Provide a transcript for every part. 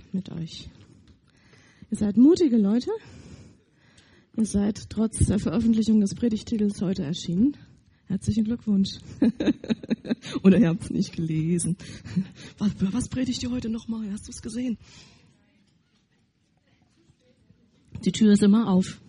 mit euch. Ihr seid mutige Leute. Ihr seid trotz der Veröffentlichung des Predigttitels heute erschienen. Herzlichen Glückwunsch. Oder ihr habt es nicht gelesen. Was predigt ihr heute nochmal? Hast du es gesehen? Die Tür ist immer auf.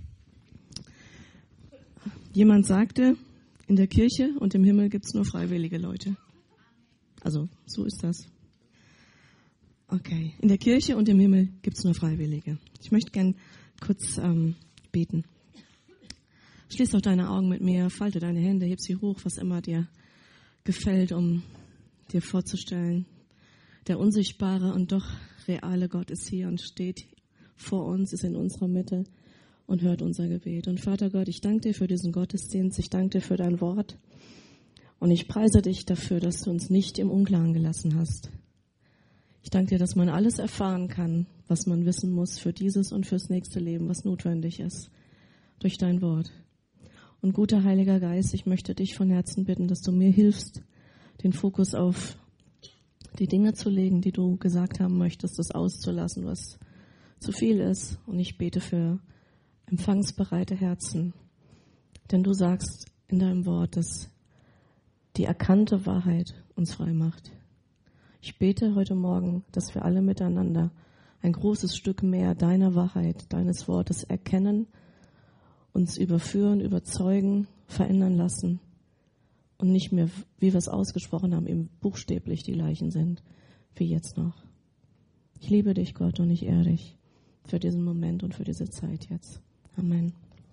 Jemand sagte, in der Kirche und im Himmel gibt es nur freiwillige Leute. Also, so ist das. Okay, in der Kirche und im Himmel gibt es nur Freiwillige. Ich möchte gern kurz beten. Schließ doch deine Augen mit mir, falte deine Hände, heb sie hoch, was immer dir gefällt, um dir vorzustellen. Der unsichtbare und doch reale Gott ist hier und steht vor uns, ist in unserer Mitte und hört unser Gebet. Und Vater Gott, ich danke dir für diesen Gottesdienst, ich danke dir für dein Wort und ich preise dich dafür, dass du uns nicht im Unklaren gelassen hast. Ich danke dir, dass man alles erfahren kann, was man wissen muss für dieses und fürs nächste Leben, was notwendig ist, durch dein Wort. Und guter Heiliger Geist, ich möchte dich von Herzen bitten, dass du mir hilfst, den Fokus auf die Dinge zu legen, die du gesagt haben möchtest, das auszulassen, was zu viel ist. Und ich bete für empfangsbereite Herzen. Denn du sagst in deinem Wort, dass die erkannte Wahrheit uns frei macht. Ich bete heute Morgen, dass wir alle miteinander ein großes Stück mehr deiner Wahrheit, deines Wortes erkennen, uns überführen, überzeugen, verändern lassen und nicht mehr, wie wir es ausgesprochen haben, eben buchstäblich die Gleichen sind, wie jetzt noch. Ich liebe dich, Gott, und ich ehre dich für diesen Moment und für diese Zeit jetzt. Amen.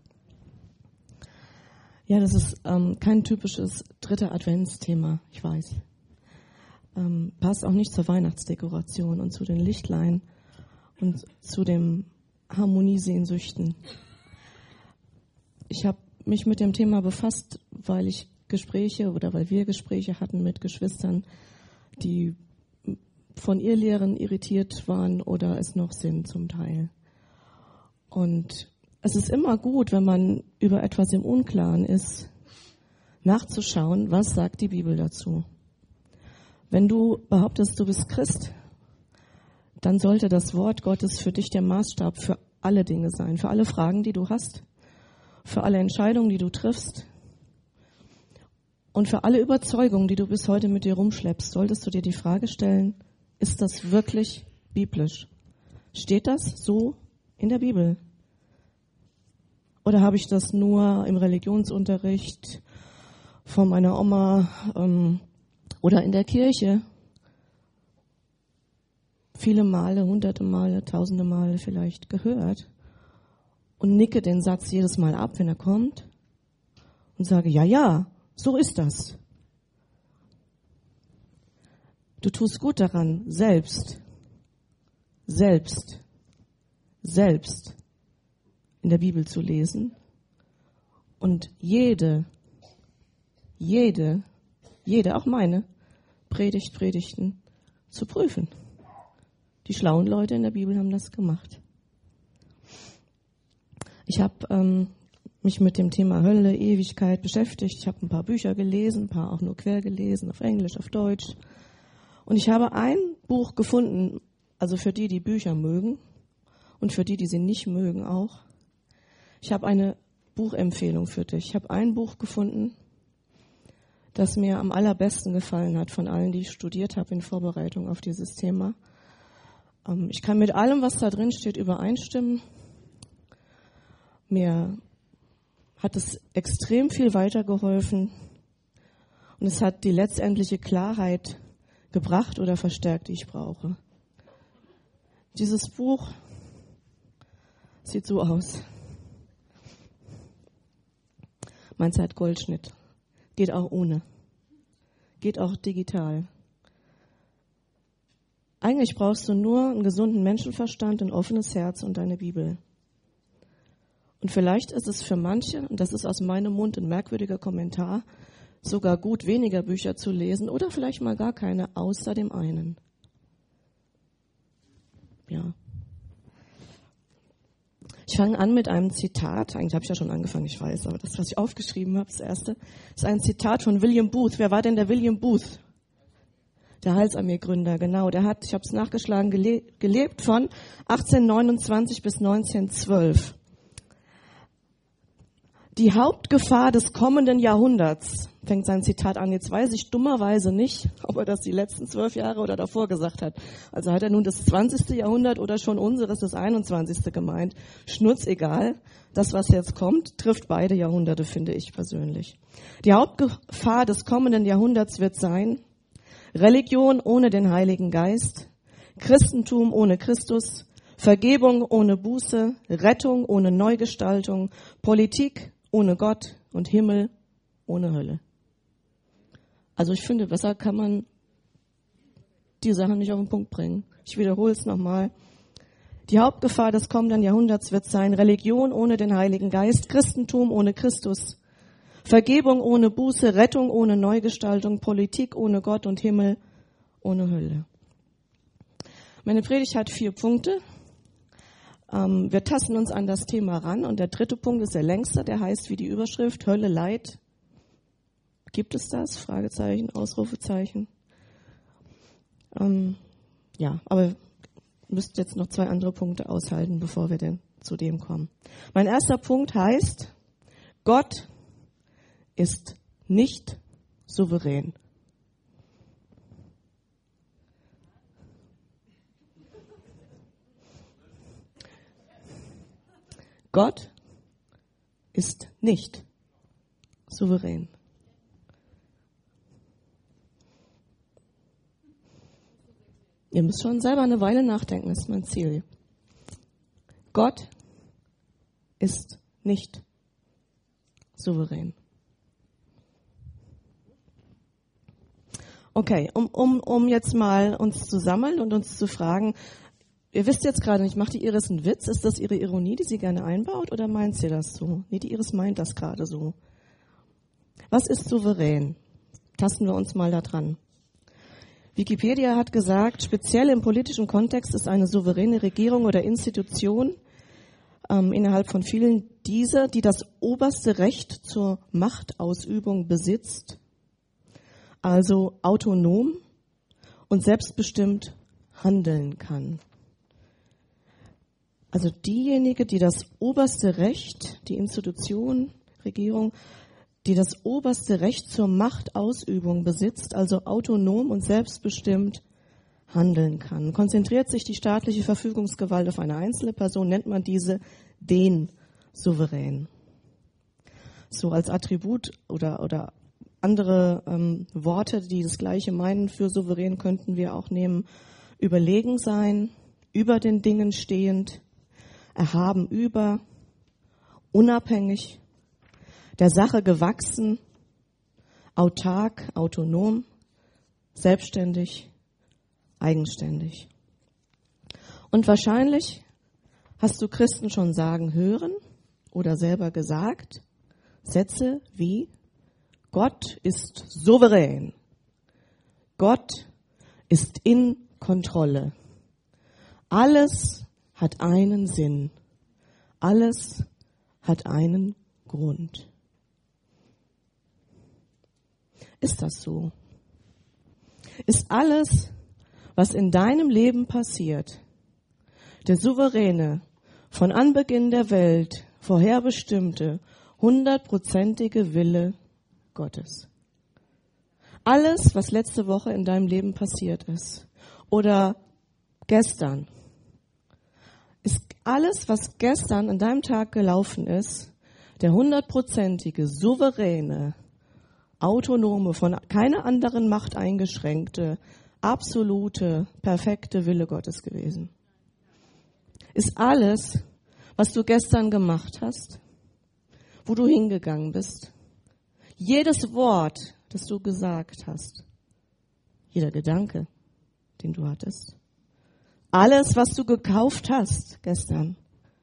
Ja, das ist kein typisches dritter Adventsthema, ich weiß. Passt auch nicht zur Weihnachtsdekoration und zu den Lichtlein und zu den Harmoniesehnsüchten. Ich habe mich mit dem Thema befasst, weil wir Gespräche hatten mit Geschwistern, die von Irrlehren irritiert waren oder es noch sind zum Teil. Und es ist immer gut, wenn man über etwas im Unklaren ist, nachzuschauen, was sagt die Bibel dazu. Wenn du behauptest, du bist Christ, dann sollte das Wort Gottes für dich der Maßstab für alle Dinge sein, für alle Fragen, die du hast, für alle Entscheidungen, die du triffst und für alle Überzeugungen, die du bis heute mit dir rumschleppst, solltest du dir die Frage stellen, ist das wirklich biblisch? Steht das so in der Bibel? Oder habe ich das nur im Religionsunterricht von meiner Oma oder in der Kirche viele Male, hunderte Male, tausende Male vielleicht gehört und nicke den Satz jedes Mal ab, wenn er kommt und sage, ja, so ist das. Du tust gut daran, selbst in der Bibel zu lesen und jede, auch meine Predigten zu prüfen. Die schlauen Leute in der Bibel haben das gemacht. Ich habe mich mit dem Thema Hölle, Ewigkeit beschäftigt. Ich habe ein paar Bücher gelesen, ein paar auch nur quer gelesen, auf Englisch, auf Deutsch. Und ich habe ein Buch gefunden, also für die Bücher mögen und für die sie nicht mögen auch. Ich habe eine Buchempfehlung für dich. Ich habe ein Buch gefunden, das mir am allerbesten gefallen hat von allen, die ich studiert habe in Vorbereitung auf dieses Thema. Ich kann mit allem, was da drin steht, übereinstimmen. Mir hat es extrem viel weitergeholfen und es hat die letztendliche Klarheit gebracht oder verstärkt, die ich brauche. Dieses Buch sieht so aus. Meins hat Goldschnitt. Geht auch ohne. Geht auch digital. Eigentlich brauchst du nur einen gesunden Menschenverstand, ein offenes Herz und deine Bibel. Und vielleicht ist es für manche, und das ist aus meinem Mund ein merkwürdiger Kommentar, sogar gut, weniger Bücher zu lesen oder vielleicht mal gar keine, außer dem einen. Ja. Ich fange an mit einem Zitat. Eigentlich habe ich ja schon angefangen, ich weiß, aber das, was ich aufgeschrieben habe, das erste, ist ein Zitat von William Booth. Wer war denn der William Booth? Der Heilsarmee-Gründer, genau. Der hat, ich habe es nachgeschlagen, gelebt von 1829 bis 1912. Die Hauptgefahr des kommenden Jahrhunderts, fängt sein Zitat an. Jetzt weiß ich dummerweise nicht, ob er das die letzten 12 Jahre oder davor gesagt hat. Also hat er nun das 20. Jahrhundert oder schon unseres, das 21. gemeint. Schnurzegal. Das, was jetzt kommt, trifft beide Jahrhunderte, finde ich persönlich. Die Hauptgefahr des kommenden Jahrhunderts wird sein: Religion ohne den Heiligen Geist, Christentum ohne Christus, Vergebung ohne Buße, Rettung ohne Neugestaltung, Politik ohne Gott und Himmel ohne Hölle. Also ich finde, besser kann man die Sachen nicht auf den Punkt bringen. Ich wiederhole es nochmal. Die Hauptgefahr des kommenden Jahrhunderts wird sein: Religion ohne den Heiligen Geist, Christentum ohne Christus, Vergebung ohne Buße, Rettung ohne Neugestaltung, Politik ohne Gott und Himmel ohne Hölle. Meine Predigt hat 4 Punkte. Wir tasten uns an das Thema ran und der 3. Punkt ist der längste, der heißt wie die Überschrift: Hölle, Leid. Gibt es das? Fragezeichen, Ausrufezeichen. Ja, aber ihr müsst jetzt noch 2 andere Punkte aushalten, bevor wir denn zu dem kommen. Mein erster Punkt heißt: Gott ist nicht souverän. Gott ist nicht souverän. Ihr müsst schon selber eine Weile nachdenken, das ist mein Ziel. Gott ist nicht souverän. Okay, um jetzt mal uns zu sammeln und uns zu fragen, ihr wisst jetzt gerade nicht, macht die Iris einen Witz? Ist das ihre Ironie, die sie gerne einbaut, oder meint sie das so? Nee, die Iris meint das gerade so. Was ist souverän? Tasten wir uns mal da dran. Wikipedia hat gesagt, speziell im politischen Kontext ist eine souveräne Regierung oder Institution innerhalb von vielen dieser, die das oberste Recht zur Machtausübung besitzt, also autonom und selbstbestimmt handeln kann. Also diejenige, die das oberste Recht, die Institution, Regierung, die das oberste Recht zur Machtausübung besitzt, also autonom und selbstbestimmt handeln kann. Konzentriert sich die staatliche Verfügungsgewalt auf eine einzelne Person, nennt man diese den Souverän. So als Attribut oder andere Worte, die das Gleiche meinen für souverän, könnten wir auch nehmen: überlegen sein, über den Dingen stehend, erhaben über, unabhängig, der Sache gewachsen, autark, autonom, selbstständig, eigenständig. Und wahrscheinlich hast du Christen schon sagen hören oder selber gesagt Sätze wie: Gott ist souverän, Gott ist in Kontrolle, alles hat einen Sinn, alles hat einen Grund. Ist das so? Ist alles, was in deinem Leben passiert, der souveräne, von Anbeginn der Welt vorherbestimmte, 100%ige Wille Gottes? Alles, was letzte Woche in deinem Leben passiert ist oder gestern, ist alles, was gestern an deinem Tag gelaufen ist, der 100%ige, souveräne, autonome, von keiner anderen Macht eingeschränkte, absolute, perfekte Wille Gottes gewesen? Ist alles, was du gestern gemacht hast, wo du hingegangen bist, jedes Wort, das du gesagt hast, jeder Gedanke, den du hattest, alles, was du gekauft hast gestern,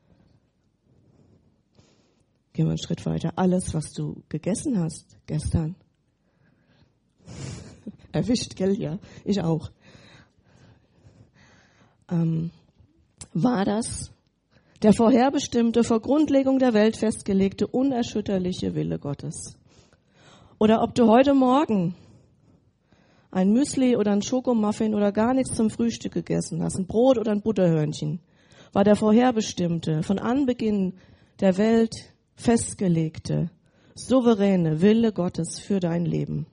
gehen wir einen Schritt weiter, alles, was du gegessen hast gestern, erwischt, gell? Ja, ich auch. War das der vorherbestimmte, vor Grundlegung der Welt festgelegte, unerschütterliche Wille Gottes? Oder ob du heute Morgen ein Müsli oder ein Schokomuffin oder gar nichts zum Frühstück gegessen hast, ein Brot oder ein Butterhörnchen, war der vorherbestimmte, von Anbeginn der Welt festgelegte, souveräne Wille Gottes für dein Leben.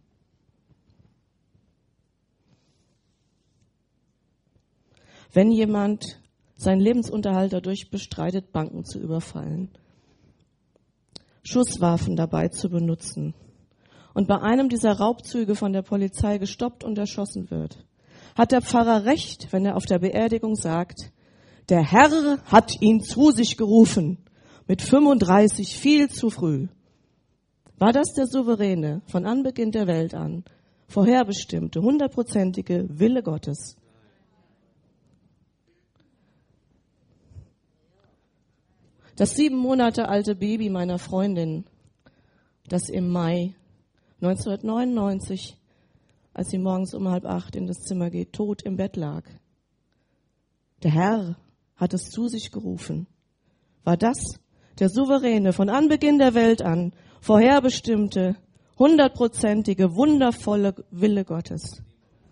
Wenn jemand seinen Lebensunterhalt dadurch bestreitet, Banken zu überfallen, Schusswaffen dabei zu benutzen und bei einem dieser Raubzüge von der Polizei gestoppt und erschossen wird, hat der Pfarrer recht, wenn er auf der Beerdigung sagt, der Herr hat ihn zu sich gerufen, mit 35 viel zu früh. War das der souveräne, von Anbeginn der Welt an, vorherbestimmte, 100%ige Wille Gottes? Das 7 Monate alte Baby meiner Freundin, das im Mai 1999, als sie morgens um 7:30 in das Zimmer geht, tot im Bett lag. Der Herr hat es zu sich gerufen. War das der souveräne, von Anbeginn der Welt an, vorherbestimmte, 100%ige, wundervolle Wille Gottes?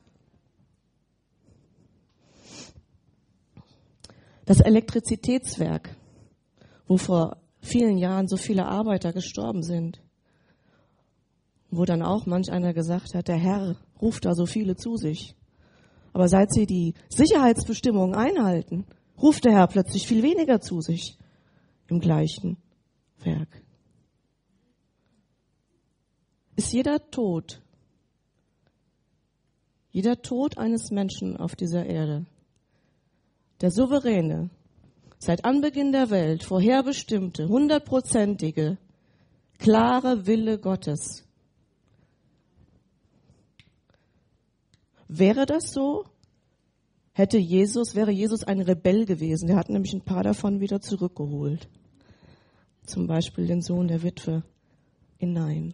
Das Elektrizitätswerk, wo vor vielen Jahren so viele Arbeiter gestorben sind, wo dann auch manch einer gesagt hat, der Herr ruft da so viele zu sich. Aber seit sie die Sicherheitsbestimmungen einhalten, ruft der Herr plötzlich viel weniger zu sich im gleichen Werk. Ist jeder Tod eines Menschen auf dieser Erde, der souveräne, seit Anbeginn der Welt vorherbestimmte, 100%ige, klare Wille Gottes. Wäre das so? Wäre Jesus ein Rebell gewesen? Der hat nämlich ein paar davon wieder zurückgeholt. Zum Beispiel den Sohn der Witwe in Nain.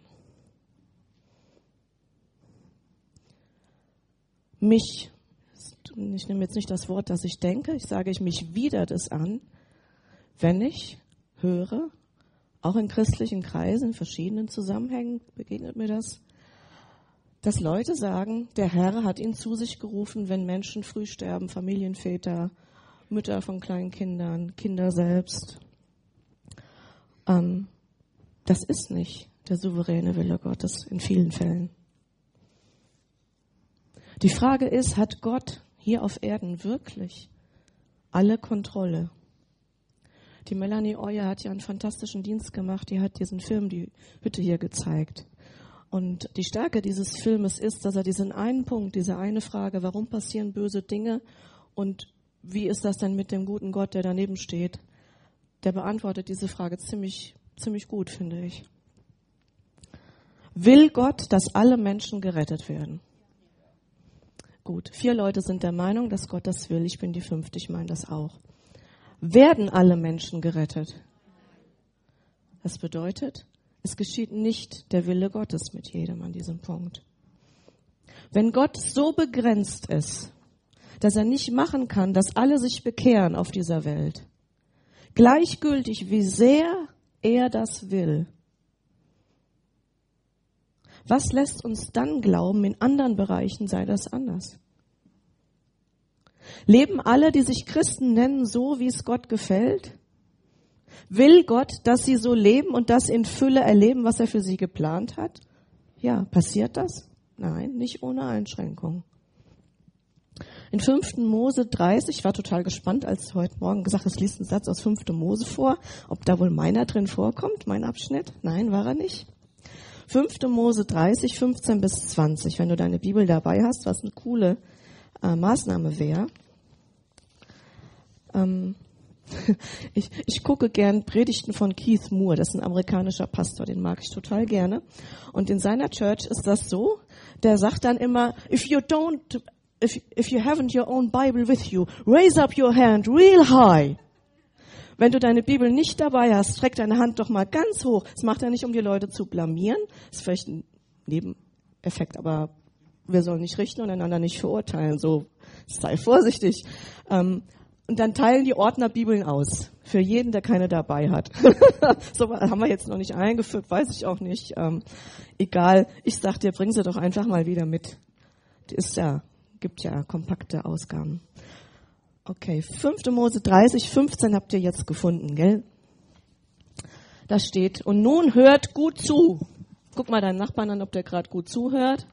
Ich nehme jetzt nicht das Wort, das ich denke, ich sage, mich widert es an, wenn ich höre, auch in christlichen Kreisen, in verschiedenen Zusammenhängen begegnet mir das, dass Leute sagen, der Herr hat ihn zu sich gerufen, wenn Menschen früh sterben, Familienväter, Mütter von kleinen Kindern, Kinder selbst. Das ist nicht der souveräne Wille Gottes in vielen Fällen. Die Frage ist, hat Gott hier auf Erden wirklich alle Kontrolle? Die Melanie Oyer hat ja einen fantastischen Dienst gemacht. Die hat diesen Film, die Hütte hier gezeigt. Und die Stärke dieses Filmes ist, dass er diesen einen Punkt, diese eine Frage, warum passieren böse Dinge und wie ist das denn mit dem guten Gott, der daneben steht, der beantwortet diese Frage ziemlich gut, finde ich. Will Gott, dass alle Menschen gerettet werden? Gut, 4 Leute sind der Meinung, dass Gott das will. Ich bin die 5., ich meine das auch. Werden alle Menschen gerettet? Das bedeutet, es geschieht nicht der Wille Gottes mit jedem an diesem Punkt. Wenn Gott so begrenzt ist, dass er nicht machen kann, dass alle sich bekehren auf dieser Welt, gleichgültig wie sehr er das will, was lässt uns dann glauben, in anderen Bereichen sei das anders? Leben alle, die sich Christen nennen, so, wie es Gott gefällt? Will Gott, dass sie so leben und das in Fülle erleben, was er für sie geplant hat? Ja, passiert das? Nein, nicht ohne Einschränkung. In 5. Mose 30, ich war total gespannt, als heute Morgen gesagt, es liest einen Satz aus 5. Mose vor, ob da wohl meiner drin vorkommt, mein Abschnitt. Nein, war er nicht. 5. Mose 30, 15 bis 20, wenn du deine Bibel dabei hast, was eine coole Maßnahme wäre. Ich gucke gern Predigten von Keith Moore, das ist ein amerikanischer Pastor, den mag ich total gerne. Und in seiner Church ist das so, der sagt dann immer, if you haven't your own Bible with you, raise up your hand real high. Wenn du deine Bibel nicht dabei hast, streck deine Hand doch mal ganz hoch. Das macht er nicht, um die Leute zu blamieren. Das ist vielleicht ein Nebeneffekt, aber wir sollen nicht richten und einander nicht verurteilen. So, sei vorsichtig. Und dann teilen die Ordner Bibeln aus. Für jeden, der keine dabei hat. So haben wir jetzt noch nicht eingeführt, weiß ich auch nicht. Egal, ich sag dir, bring sie doch einfach mal wieder mit. Gibt ja kompakte Ausgaben. Okay, 5. Mose 30, 15 habt ihr jetzt gefunden, gell? Da steht, und nun hört gut zu. Guck mal deinen Nachbarn an, ob der gerade gut zuhört.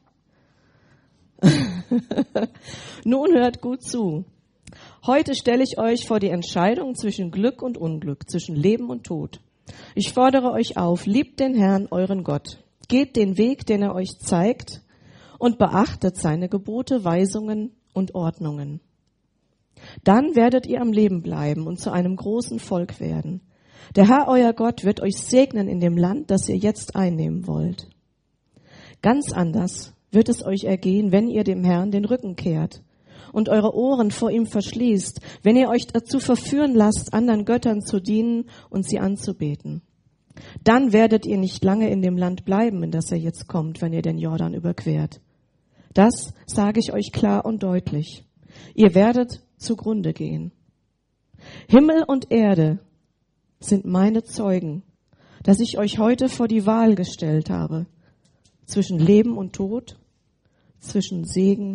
Nun hört gut zu. Heute stelle ich euch vor die Entscheidung zwischen Glück und Unglück, zwischen Leben und Tod. Ich fordere euch auf, liebt den Herrn, euren Gott. Geht den Weg, den er euch zeigt, und beachtet seine Gebote, Weisungen und Ordnungen. Dann werdet ihr am Leben bleiben und zu einem großen Volk werden. Der Herr, euer Gott, wird euch segnen in dem Land, das ihr jetzt einnehmen wollt. Ganz anders wird es euch ergehen, wenn ihr dem Herrn den Rücken kehrt und eure Ohren vor ihm verschließt, wenn ihr euch dazu verführen lasst, anderen Göttern zu dienen und sie anzubeten. Dann werdet ihr nicht lange in dem Land bleiben, in das ihr jetzt kommt, wenn ihr den Jordan überquert. Das sage ich euch klar und deutlich. Ihr werdet zugrunde gehen. Himmel und Erde sind meine Zeugen, dass ich euch heute vor die Wahl gestellt habe, zwischen Leben und Tod, zwischen Segen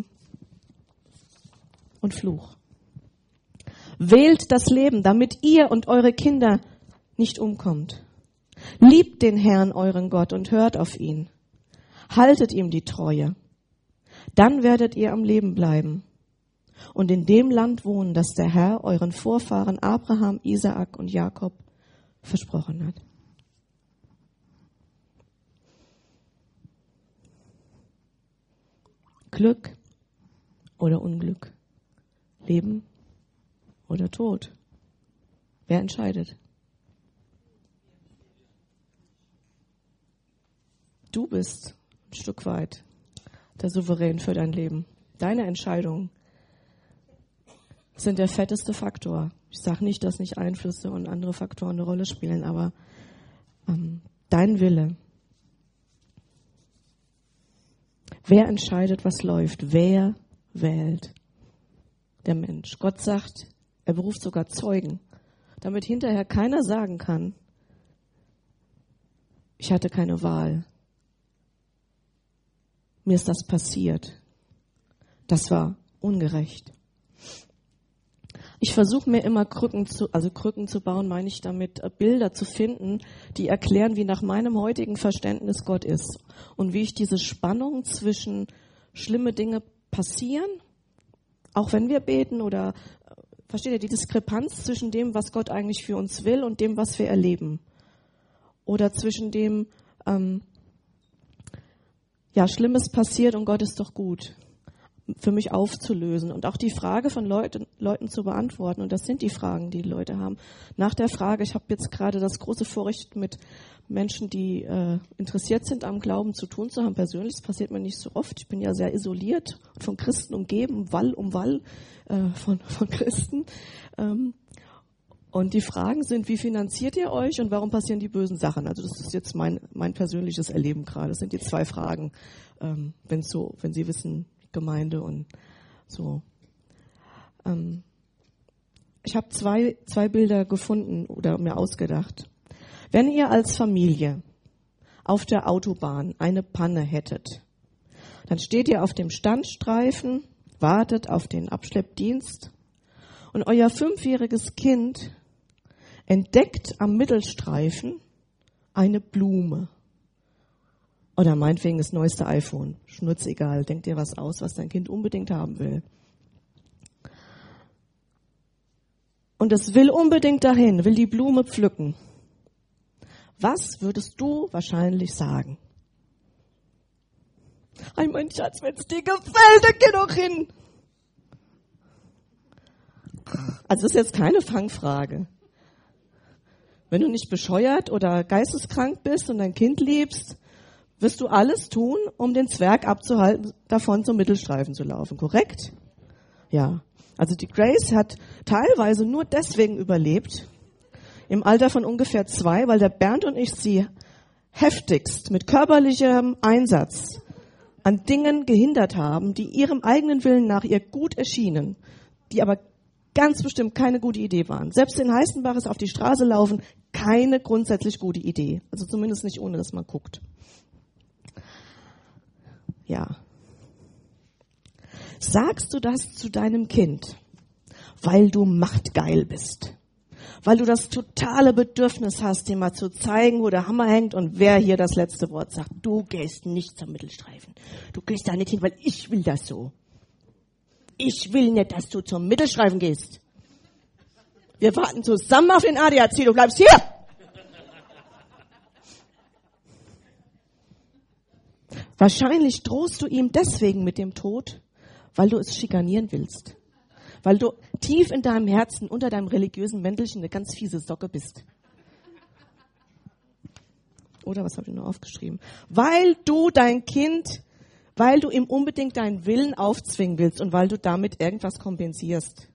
und Fluch. Wählt das Leben, damit ihr und eure Kinder nicht umkommt. Liebt den Herrn, euren Gott, und hört auf ihn. Haltet ihm die Treue. Dann werdet ihr am Leben bleiben und in dem Land wohnen, das der Herr euren Vorfahren Abraham, Isaak und Jakob versprochen hat. Glück oder Unglück? Leben oder Tod? Wer entscheidet? Du bist ein Stück weit der Souverän für dein Leben. Deine Entscheidungen sind der fetteste Faktor. Ich sage nicht, dass nicht Einflüsse und andere Faktoren eine Rolle spielen, aber dein Wille. Wer entscheidet, was läuft? Wer wählt? Der Mensch. Gott sagt, er beruft sogar Zeugen, damit hinterher keiner sagen kann, ich hatte keine Wahl. Mir ist das passiert. Das war ungerecht. Ich versuche mir immer Krücken zu bauen, meine ich damit, Bilder zu finden, die erklären, wie nach meinem heutigen Verständnis Gott ist und wie ich diese Spannung zwischen schlimme Dinge passieren, auch wenn wir beten oder, versteht ihr, die Diskrepanz zwischen dem, was Gott eigentlich für uns will und dem, was wir erleben. Oder zwischen dem, Schlimmes passiert und Gott ist doch gut, für mich aufzulösen und auch die Frage von Leuten zu beantworten. Und das sind die Fragen, die Leute haben. Nach der Frage, ich habe jetzt gerade das große Vorrecht, mit Menschen, die interessiert sind am Glauben, zu tun zu haben. Persönlich, das passiert mir nicht so oft. Ich bin ja sehr isoliert, von Christen umgeben, Wall um Wall von Christen. Und die Fragen sind, wie finanziert ihr euch und warum passieren die bösen Sachen? Also das ist jetzt mein persönliches Erleben gerade. Das sind die 2 Fragen, wenn Sie wissen, Gemeinde und so. Ich habe zwei Bilder gefunden oder mir ausgedacht. Wenn ihr als Familie auf der Autobahn eine Panne hättet, dann steht ihr auf dem Standstreifen, wartet auf den Abschleppdienst und euer 5-jähriges Kind entdeckt am Mittelstreifen eine Blume. Oder meinetwegen das neueste iPhone. Schnurzegal. Denk dir was aus, was dein Kind unbedingt haben will. Und es will unbedingt dahin, will die Blume pflücken. Was würdest du wahrscheinlich sagen? Hey, mein Schatz, wenn es dir gefällt, dann geh doch hin. Also das ist jetzt keine Fangfrage. Wenn du nicht bescheuert oder geisteskrank bist und dein Kind liebst, wirst du alles tun, um den Zwerg abzuhalten, davon zum Mittelstreifen zu laufen, korrekt? Ja. Also die Grace hat teilweise nur deswegen überlebt, im Alter von ungefähr 2, weil der Bernd und ich sie heftigst mit körperlichem Einsatz an Dingen gehindert haben, die ihrem eigenen Willen nach ihr gut erschienen, die aber ganz bestimmt keine gute Idee waren. Selbst in Heißenbach ist auf die Straße laufen keine grundsätzlich gute Idee. Also zumindest nicht, ohne dass man guckt. Ja. Sagst du das zu deinem Kind, weil du machtgeil bist? Weil du das totale Bedürfnis hast, dir mal zu zeigen, wo der Hammer hängt und wer hier das letzte Wort sagt. Du gehst nicht zum Mittelstreifen. Du gehst da nicht hin, weil ich will das so. Ich will nicht, dass du zum Mittelstreifen gehst. Wir warten zusammen auf den ADAC, du bleibst hier. Wahrscheinlich drohst du ihm deswegen mit dem Tod, weil du es schikanieren willst. Weil du tief in deinem Herzen, unter deinem religiösen Mäntelchen eine ganz fiese Socke bist. Oder was habe ich noch aufgeschrieben? Weil du ihm unbedingt deinen Willen aufzwingen willst und weil du damit irgendwas kompensierst.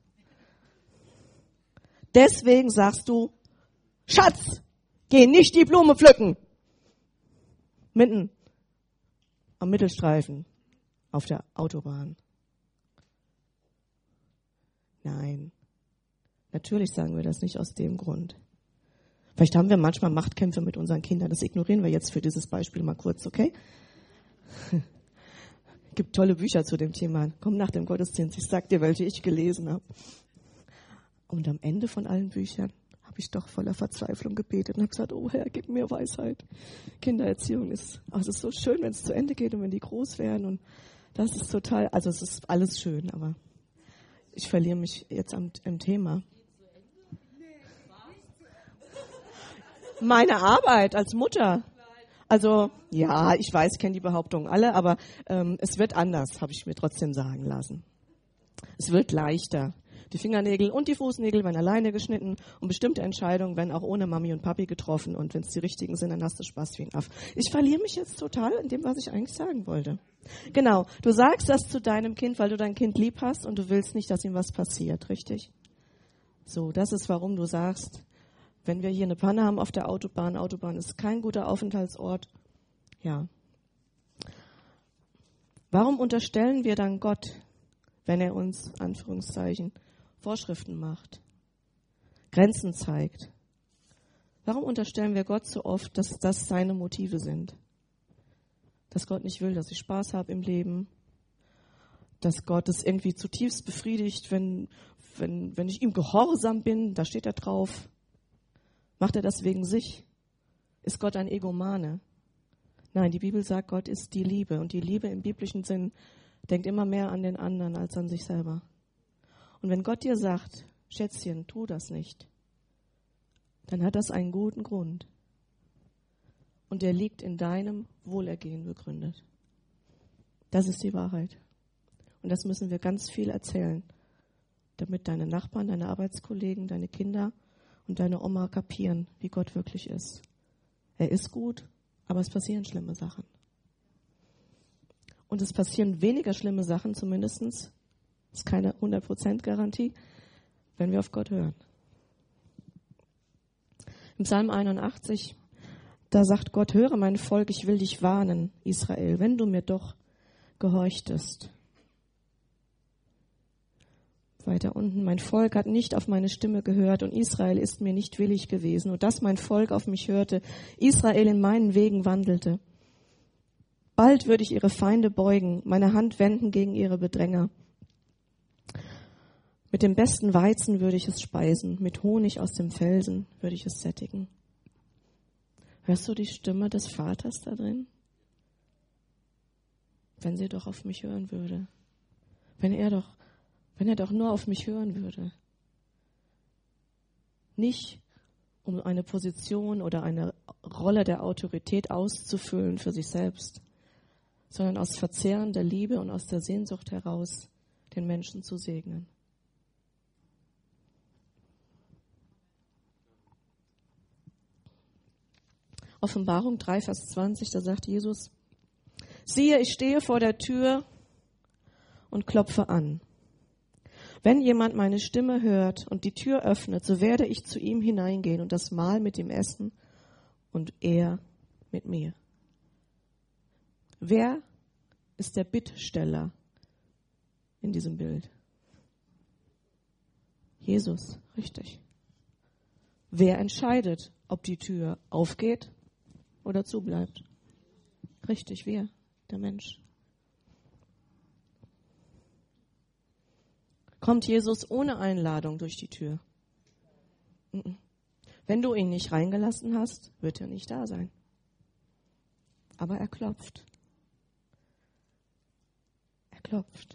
Deswegen sagst du, Schatz, geh nicht die Blume pflücken. Mitten am Mittelstreifen auf der Autobahn. Nein, natürlich sagen wir das nicht aus dem Grund. Vielleicht haben wir manchmal Machtkämpfe mit unseren Kindern. Das ignorieren wir jetzt für dieses Beispiel mal kurz, okay? Gibt tolle Bücher zu dem Thema. Komm nach dem Gottesdienst, ich sag dir, welche ich gelesen habe. Und am Ende von allen Büchern habe ich doch voller Verzweiflung gebetet und habe gesagt, oh Herr, gib mir Weisheit. Kindererziehung ist so schön, wenn es zu Ende geht und wenn die groß werden. Und das ist total, also es ist alles schön, aber ich verliere mich jetzt im Thema. Meine Arbeit als Mutter. Also, ja, ich weiß, kenne die Behauptungen alle, aber es wird anders, habe ich mir trotzdem sagen lassen. Es wird leichter. Die Fingernägel und die Fußnägel werden alleine geschnitten und bestimmte Entscheidungen werden auch ohne Mami und Papi getroffen und wenn es die richtigen sind, dann hast du Spaß wie ein Aff. Ich verliere mich jetzt total in dem, was ich eigentlich sagen wollte. Genau, du sagst das zu deinem Kind, weil du dein Kind lieb hast und du willst nicht, dass ihm was passiert, richtig? So, das ist, warum du sagst, wenn wir hier eine Panne haben auf der Autobahn ist kein guter Aufenthaltsort, ja. Warum unterstellen wir dann Gott, wenn er uns, Anführungszeichen, Vorschriften macht, Grenzen zeigt? Warum unterstellen wir Gott so oft, dass das seine Motive sind? Dass Gott nicht will, dass ich Spaß habe im Leben, dass Gott es irgendwie zutiefst befriedigt, wenn ich ihm gehorsam bin, da steht er drauf. Macht er das wegen sich? Ist Gott ein Egomane? Nein, die Bibel sagt, Gott ist die Liebe und die Liebe im biblischen Sinn denkt immer mehr an den anderen als an sich selber. Und wenn Gott dir sagt, Schätzchen, tu das nicht, dann hat das einen guten Grund. Und der liegt in deinem Wohlergehen begründet. Das ist die Wahrheit. Und das müssen wir ganz viel erzählen, damit deine Nachbarn, deine Arbeitskollegen, deine Kinder und deine Oma kapieren, wie Gott wirklich ist. Er ist gut, aber es passieren schlimme Sachen. Und es passieren weniger schlimme Sachen zumindest, ist keine 100% Garantie, wenn wir auf Gott hören. Im Psalm 81, da sagt Gott, höre mein Volk, ich will dich warnen, Israel, wenn du mir doch gehorchtest. Weiter unten, mein Volk hat nicht auf meine Stimme gehört und Israel ist mir nicht willig gewesen. Und dass mein Volk auf mich hörte, Israel in meinen Wegen wandelte. Bald würde ich ihre Feinde beugen, meine Hand wenden gegen ihre Bedränger. Mit dem besten Weizen würde ich es speisen, mit Honig aus dem Felsen würde ich es sättigen. Hörst du die Stimme des Vaters da drin? Wenn sie doch auf mich hören würde. Wenn er doch nur auf mich hören würde. Nicht, um eine Position oder eine Rolle der Autorität auszufüllen für sich selbst, sondern aus verzehrender Liebe und aus der Sehnsucht heraus, den Menschen zu segnen. Offenbarung 3, Vers 20, da sagt Jesus, siehe, ich stehe vor der Tür und klopfe an. Wenn jemand meine Stimme hört und die Tür öffnet, so werde ich zu ihm hineingehen und das Mahl mit ihm essen und er mit mir. Wer ist der Bittsteller in diesem Bild? Jesus, richtig. Wer entscheidet, ob die Tür aufgeht oder zubleibt? Richtig, wir, der Mensch. kommt Jesus ohne Einladung durch die Tür. Wenn du ihn nicht reingelassen hast, wird er nicht da sein. Aber er klopft. Er klopft.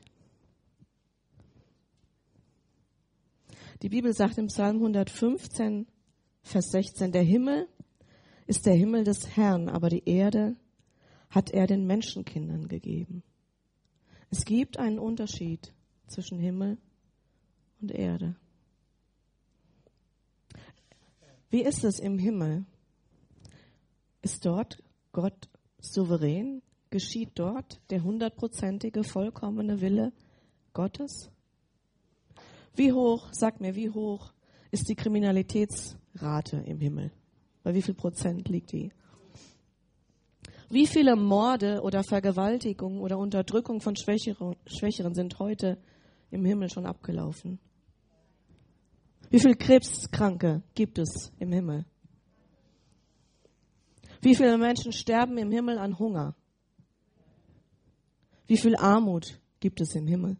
Die Bibel sagt im Psalm 115, Vers 16, der Himmel ist der Himmel des Herrn, aber die Erde hat er den Menschenkindern gegeben. Es gibt einen Unterschied zwischen Himmel und Erde. Wie ist es im Himmel? Ist dort Gott souverän? Geschieht dort der 100%ige, vollkommene Wille Gottes? Wie hoch, sag mir, wie hoch ist die Kriminalitätsrate im Himmel? Bei wie viel Prozent liegt die? Wie viele Morde oder Vergewaltigungen oder Unterdrückung von Schwächeren sind heute im Himmel schon abgelaufen? Wie viele Krebskranke gibt es im Himmel? Wie viele Menschen sterben im Himmel an Hunger? Wie viel Armut gibt es im Himmel?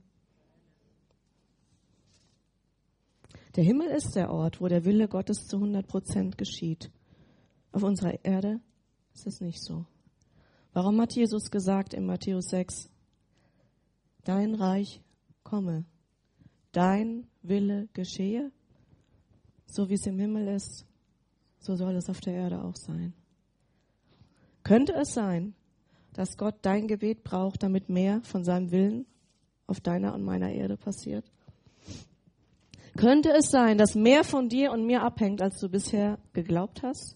Der Himmel ist der Ort, wo der Wille Gottes zu 100% geschieht. Auf unserer Erde ist es nicht so. Warum hat Jesus gesagt in Matthäus 6, dein Reich komme, dein Wille geschehe, so wie es im Himmel ist, so soll es auf der Erde auch sein. Könnte es sein, dass Gott dein Gebet braucht, damit mehr von seinem Willen auf deiner und meiner Erde passiert? Könnte es sein, dass mehr von dir und mir abhängt, als du bisher geglaubt hast?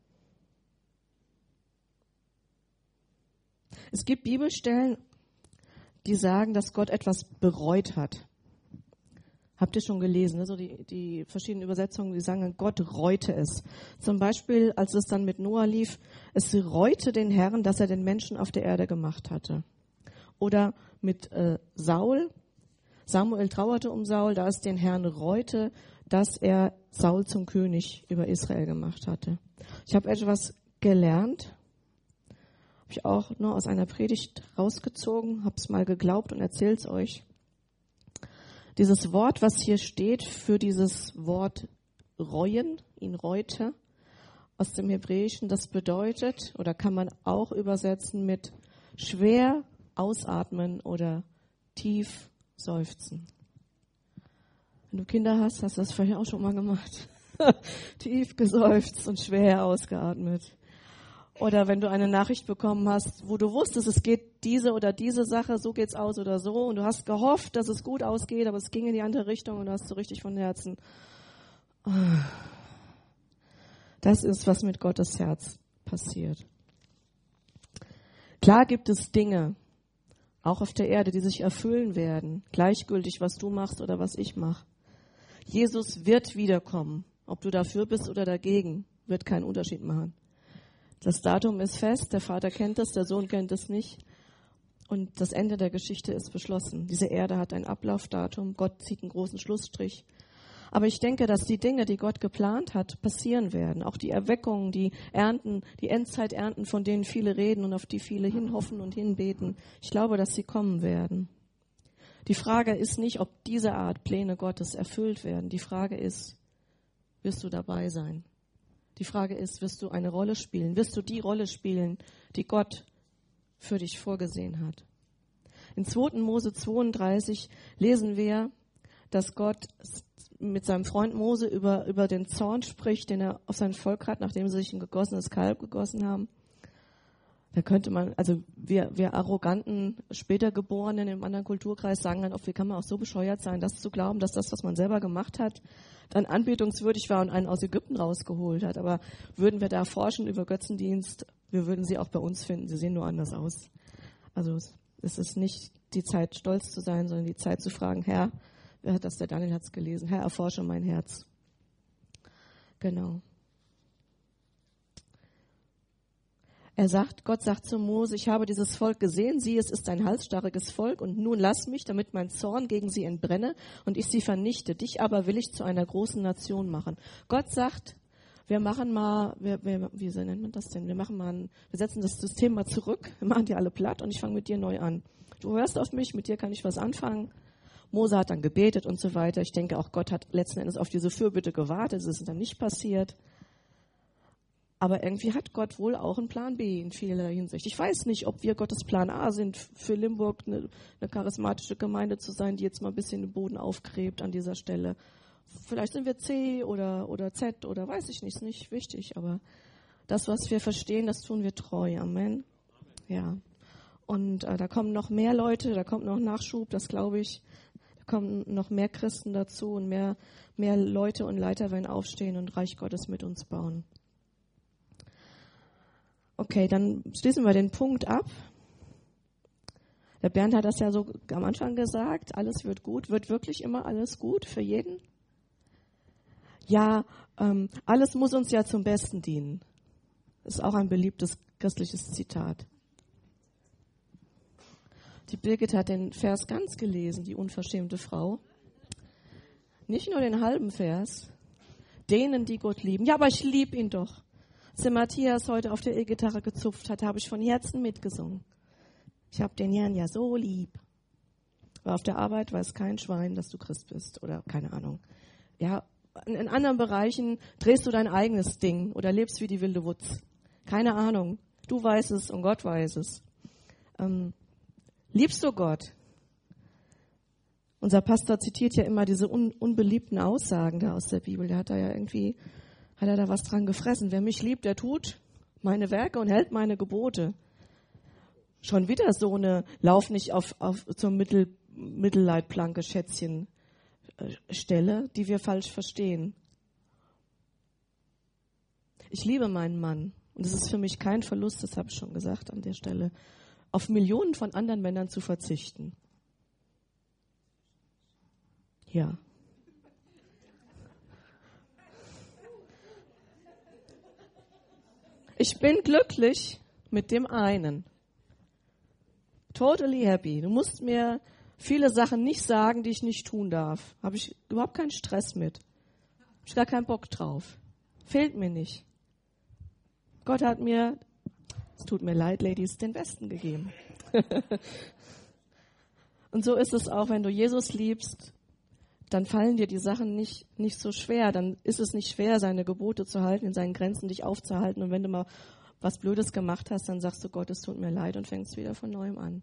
Es gibt Bibelstellen, die sagen, dass Gott etwas bereut hat. Habt ihr schon gelesen? Also die verschiedenen Übersetzungen, die sagen, Gott reute es. Zum Beispiel, als es dann mit Noah lief, es reute den Herrn, dass er den Menschen auf der Erde gemacht hatte. Oder mit Saul. Samuel trauerte um Saul, da es den Herrn reute, dass er Saul zum König über Israel gemacht hatte. Ich habe etwas gelernt, habe ich auch nur aus einer Predigt rausgezogen, habe es mal geglaubt und erzähle es euch. Dieses Wort, was hier steht für dieses Wort reuen, ihn reute, aus dem Hebräischen, das bedeutet, oder kann man auch übersetzen mit schwer ausatmen oder tief seufzen. Wenn du Kinder hast, hast du das vielleicht auch schon mal gemacht. Tief geseufzt und schwer ausgeatmet. Oder wenn du eine Nachricht bekommen hast, wo du wusstest, es geht diese oder diese Sache, so geht's aus oder so, und du hast gehofft, dass es gut ausgeht, aber es ging in die andere Richtung und du hast so richtig von Herzen. Das ist, was mit Gottes Herz passiert. Klar gibt es Dinge, auch auf der Erde, die sich erfüllen werden, gleichgültig, was du machst oder was ich mache. Jesus wird wiederkommen. Ob du dafür bist oder dagegen, wird keinen Unterschied machen. Das Datum ist fest, der Vater kennt es, der Sohn kennt es nicht. Und das Ende der Geschichte ist beschlossen. Diese Erde hat ein Ablaufdatum, Gott zieht einen großen Schlussstrich. Aber ich denke, dass die Dinge, die Gott geplant hat, passieren werden. Auch die Erweckungen, die Ernten, die Endzeiternten, von denen viele reden und auf die viele hinhoffen und hinbeten. Ich glaube, dass sie kommen werden. Die Frage ist nicht, ob diese Art Pläne Gottes erfüllt werden. Die Frage ist, wirst du dabei sein? Die Frage ist, wirst du eine Rolle spielen? Wirst du die Rolle spielen, die Gott für dich vorgesehen hat? In 2. Mose 32 lesen wir, dass Gott mit seinem Freund Mose über den Zorn spricht, den er auf sein Volk hat, nachdem sie sich ein gegossenes Kalb gegossen haben. Da könnte man, also wir arroganten, später Geborenen im anderen Kulturkreis sagen dann oft, wie kann man auch so bescheuert sein, das zu glauben, dass das, was man selber gemacht hat, dann anbetungswürdig war und einen aus Ägypten rausgeholt hat. Aber würden wir da forschen über Götzendienst, wir würden sie auch bei uns finden. Sie sehen nur anders aus. Also es ist nicht die Zeit, stolz zu sein, sondern die Zeit zu fragen, Herr, wer hat das? Der Daniel hat es gelesen. Herr, erforsche mein Herz. Genau. Gott sagt zu Mose, ich habe dieses Volk gesehen, sieh, es ist ein halsstarriges Volk und nun lass mich, damit mein Zorn gegen sie entbrenne und ich sie vernichte. Dich aber will ich zu einer großen Nation machen. Gott sagt, wir machen mal, wie nennt man das denn? Wir setzen das System mal zurück, wir machen die alle platt und ich fange mit dir neu an. Du hörst auf mich, mit dir kann ich was anfangen Mose hat dann gebetet und so weiter. Ich denke, auch Gott hat letzten Endes auf diese Fürbitte gewartet. Es ist dann nicht passiert. Aber irgendwie hat Gott wohl auch einen Plan B in vieler Hinsicht. Ich weiß nicht, ob wir Gottes Plan A sind, für Limburg eine charismatische Gemeinde zu sein, die jetzt mal ein bisschen den Boden aufgräbt an dieser Stelle. Vielleicht sind wir C oder Z oder weiß ich nicht, ist nicht wichtig. Aber das, was wir verstehen, das tun wir treu. Amen. Ja. Und da kommen noch mehr Leute, da kommt noch Nachschub, das glaube ich. Da kommen noch mehr Christen dazu und mehr Leute und Leiter werden aufstehen und Reich Gottes mit uns bauen. Okay, dann schließen wir den Punkt ab. Der Bernd hat das ja so am Anfang gesagt, alles wird gut. Wird wirklich immer alles gut für jeden? Ja, alles muss uns ja zum Besten dienen. Ist auch ein beliebtes christliches Zitat. Die Birgit hat den Vers ganz gelesen, die unverschämte Frau. Nicht nur den halben Vers. Denen, die Gott lieben. Ja, aber ich liebe ihn doch. Als der Matthias heute auf der E-Gitarre gezupft hat, habe ich von Herzen mitgesungen. Ich habe den Herrn ja so lieb. Aber auf der Arbeit weiß kein Schwein, dass du Christ bist oder keine Ahnung. Ja, in anderen Bereichen drehst du dein eigenes Ding oder lebst wie die wilde Wutz. Keine Ahnung. Du weißt es und Gott weiß es. Liebst du Gott? Unser Pastor zitiert ja immer diese unbeliebten Aussagen da aus der Bibel. Der hat er da was dran gefressen. Wer mich liebt, der tut meine Werke und hält meine Gebote. Schon wieder so eine Lauf nicht auf zur Mittelleitplanke Schätzchen Stelle, die wir falsch verstehen. Ich liebe meinen Mann und es ist für mich kein Verlust, das habe ich schon gesagt an der Stelle, auf Millionen von anderen Männern zu verzichten. Ja. Ich bin glücklich mit dem einen. Totally happy. Du musst mir viele Sachen nicht sagen, die ich nicht tun darf. Habe ich überhaupt keinen Stress mit. Habe ich gar keinen Bock drauf. Fehlt mir nicht. Gott hat mir, es tut mir leid, Ladies, den Besten gegeben. Und so ist es auch, wenn du Jesus liebst, dann fallen dir die Sachen nicht so schwer. Dann ist es nicht schwer, seine Gebote zu halten, in seinen Grenzen dich aufzuhalten. Und wenn du mal was Blödes gemacht hast, dann sagst du, Gott, es tut mir leid und fängst wieder von Neuem an.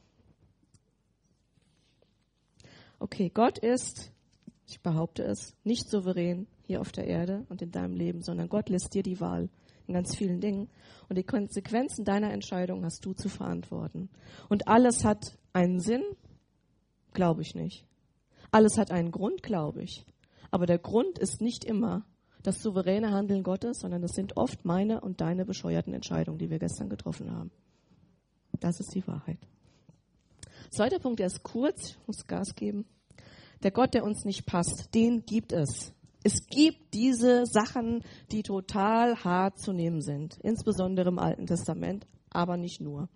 Okay, Gott ist, ich behaupte es, nicht souverän hier auf der Erde und in deinem Leben, sondern Gott lässt dir die Wahl in ganz vielen Dingen. Und die Konsequenzen deiner Entscheidung hast du zu verantworten. Und alles hat einen Sinn? Glaube ich nicht. Alles hat einen Grund, glaube ich. Aber der Grund ist nicht immer das souveräne Handeln Gottes, sondern es sind oft meine und deine bescheuerten Entscheidungen, die wir gestern getroffen haben. Das ist die Wahrheit. Zweiter Punkt, der ist kurz, ich muss Gas geben. Der Gott, der uns nicht passt, den gibt es. Es gibt diese Sachen, die total hart zu nehmen sind, insbesondere im Alten Testament, aber nicht nur.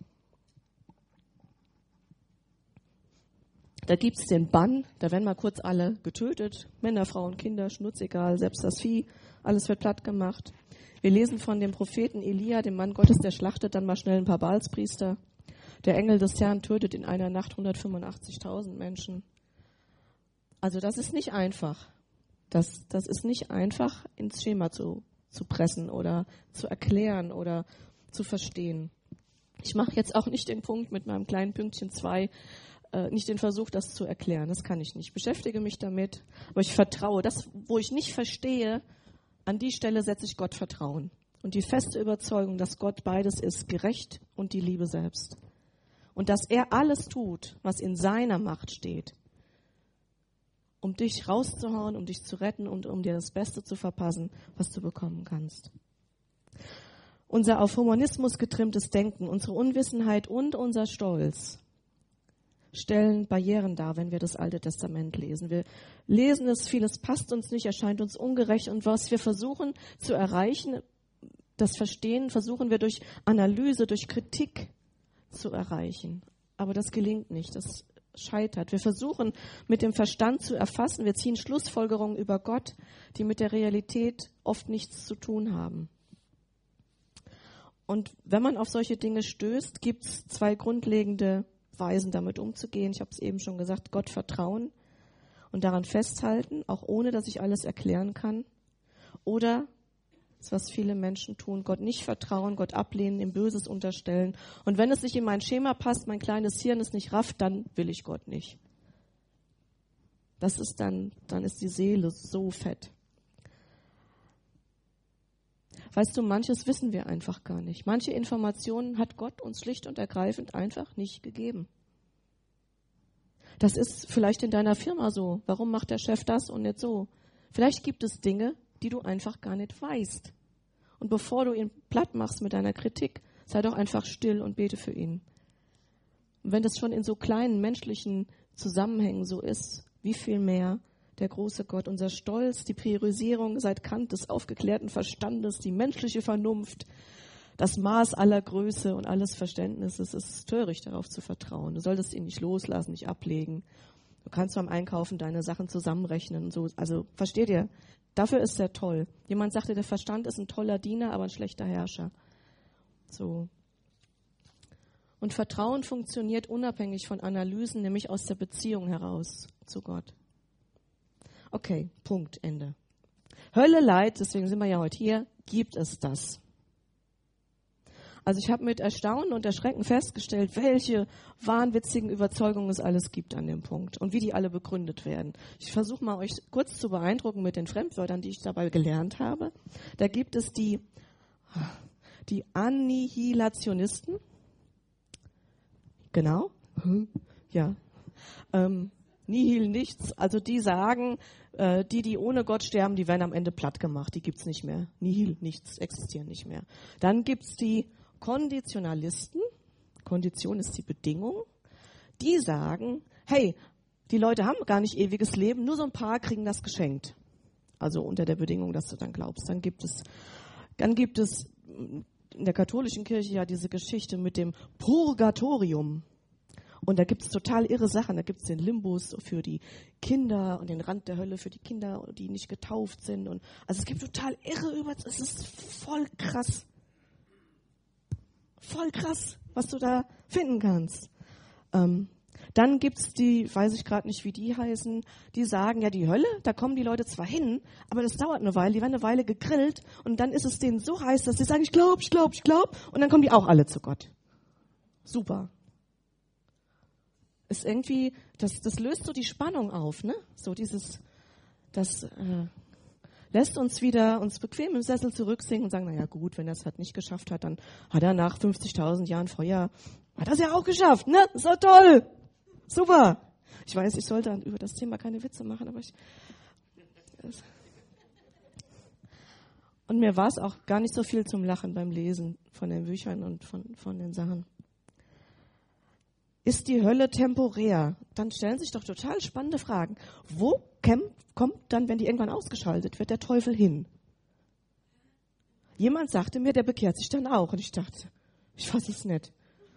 Da gibt es den Bann, da werden mal kurz alle getötet, Männer, Frauen, Kinder, schnurzegal, selbst das Vieh, alles wird platt gemacht. Wir lesen von dem Propheten Elia, dem Mann Gottes, der schlachtet dann mal schnell ein paar Baalspriester. Der Engel des Herrn tötet in einer Nacht 185.000 Menschen. Also das ist nicht einfach. Das ist nicht einfach ins Schema zu pressen oder zu erklären oder zu verstehen. Ich mache jetzt auch nicht den Punkt mit meinem kleinen Pünktchen 2, nicht den Versuch, das zu erklären. Das kann ich nicht. Ich beschäftige mich damit, aber ich vertraue. Das, wo ich nicht verstehe, an die Stelle setze ich Gott Vertrauen. Und die feste Überzeugung, dass Gott beides ist, gerecht und die Liebe selbst. Und dass er alles tut, was in seiner Macht steht, um dich rauszuhauen, um dich zu retten und um dir das Beste zu verpassen, was du bekommen kannst. Unser auf Humanismus getrimmtes Denken, unsere Unwissenheit und unser Stolz stellen Barrieren dar, wenn wir das Alte Testament lesen. Wir lesen es, vieles passt uns nicht, erscheint uns ungerecht. Und was wir versuchen zu erreichen, das Verstehen, versuchen wir durch Analyse, durch Kritik zu erreichen. Aber das gelingt nicht, das scheitert. Wir versuchen mit dem Verstand zu erfassen, wir ziehen Schlussfolgerungen über Gott, die mit der Realität oft nichts zu tun haben. Und wenn man auf solche Dinge stößt, gibt es zwei grundlegende Weisen damit umzugehen. Ich habe es eben schon gesagt, Gott vertrauen und daran festhalten, auch ohne, dass ich alles erklären kann. Oder, das ist, was viele Menschen tun, Gott nicht vertrauen, Gott ablehnen, ihm Böses unterstellen. Und wenn es nicht in mein Schema passt, mein kleines Hirn es nicht rafft, dann will ich Gott nicht. Das ist dann ist die Seele so fett. Weißt du, manches wissen wir einfach gar nicht. Manche Informationen hat Gott uns schlicht und ergreifend einfach nicht gegeben. Das ist vielleicht in deiner Firma so. Warum macht der Chef das und nicht so? Vielleicht gibt es Dinge, die du einfach gar nicht weißt. Und bevor du ihn platt machst mit deiner Kritik, sei doch einfach still und bete für ihn. Und wenn das schon in so kleinen menschlichen Zusammenhängen so ist, wie viel mehr der große Gott, unser Stolz, die Priorisierung seit Kant des aufgeklärten Verstandes, die menschliche Vernunft, das Maß aller Größe und alles Verständnisses, es ist töricht, darauf zu vertrauen. Du solltest ihn nicht loslassen, nicht ablegen. Du kannst beim Einkaufen deine Sachen zusammenrechnen und so. Also, versteht ihr? Dafür ist er toll. Jemand sagte, der Verstand ist ein toller Diener, aber ein schlechter Herrscher. So. Und Vertrauen funktioniert unabhängig von Analysen, nämlich aus der Beziehung heraus zu Gott. Okay, Punkt, Ende. Hölle, Leid, deswegen sind wir ja heute hier, gibt es das? Also ich habe mit Erstaunen und Erschrecken festgestellt, welche wahnwitzigen Überzeugungen es alles gibt an dem Punkt und wie die alle begründet werden. Ich versuche mal, euch kurz zu beeindrucken mit den Fremdwörtern, die ich dabei gelernt habe. Da gibt es die Annihilationisten. Genau. Ja. Nihil, nichts. Also die sagen, die ohne Gott sterben, die werden am Ende platt gemacht. Die gibt's nicht mehr. Nihil, nichts, existieren nicht mehr. Dann gibt's die Konditionalisten. Kondition ist die Bedingung. Die sagen, hey, die Leute haben gar nicht ewiges Leben, nur so ein paar kriegen das geschenkt. Also unter der Bedingung, dass du dann glaubst. Dann gibt es in der katholischen Kirche ja diese Geschichte mit dem Purgatorium. Und da gibt es total irre Sachen. Da gibt es den Limbus für die Kinder und den Rand der Hölle für die Kinder, die nicht getauft sind. Und also es gibt total irre es ist voll krass. Voll krass, was du da finden kannst. Dann gibt es die, weiß ich gerade nicht, wie die heißen, die sagen, ja, die Hölle, da kommen die Leute zwar hin, aber das dauert eine Weile, die werden eine Weile gegrillt und dann ist es denen so heiß, dass sie sagen, ich glaub und dann kommen die auch alle zu Gott. Super. Ist irgendwie, das löst so die Spannung auf, ne? So das lässt uns wieder uns bequem im Sessel zurücksinken und sagen, naja gut, wenn er es halt nicht geschafft hat, dann hat er nach 50.000 Jahren Feuer, hat er es ja auch geschafft, ne? Ist doch toll. Super. Ich weiß, ich sollte über das Thema keine Witze machen, aber und mir war es auch gar nicht so viel zum Lachen beim Lesen von den Büchern und von den Sachen. Ist die Hölle temporär? Dann stellen sich doch total spannende Fragen. Wo kommt dann, wenn die irgendwann ausgeschaltet wird, der Teufel hin? Jemand sagte mir, der bekehrt sich dann auch. Und ich dachte, ich fasse es nicht.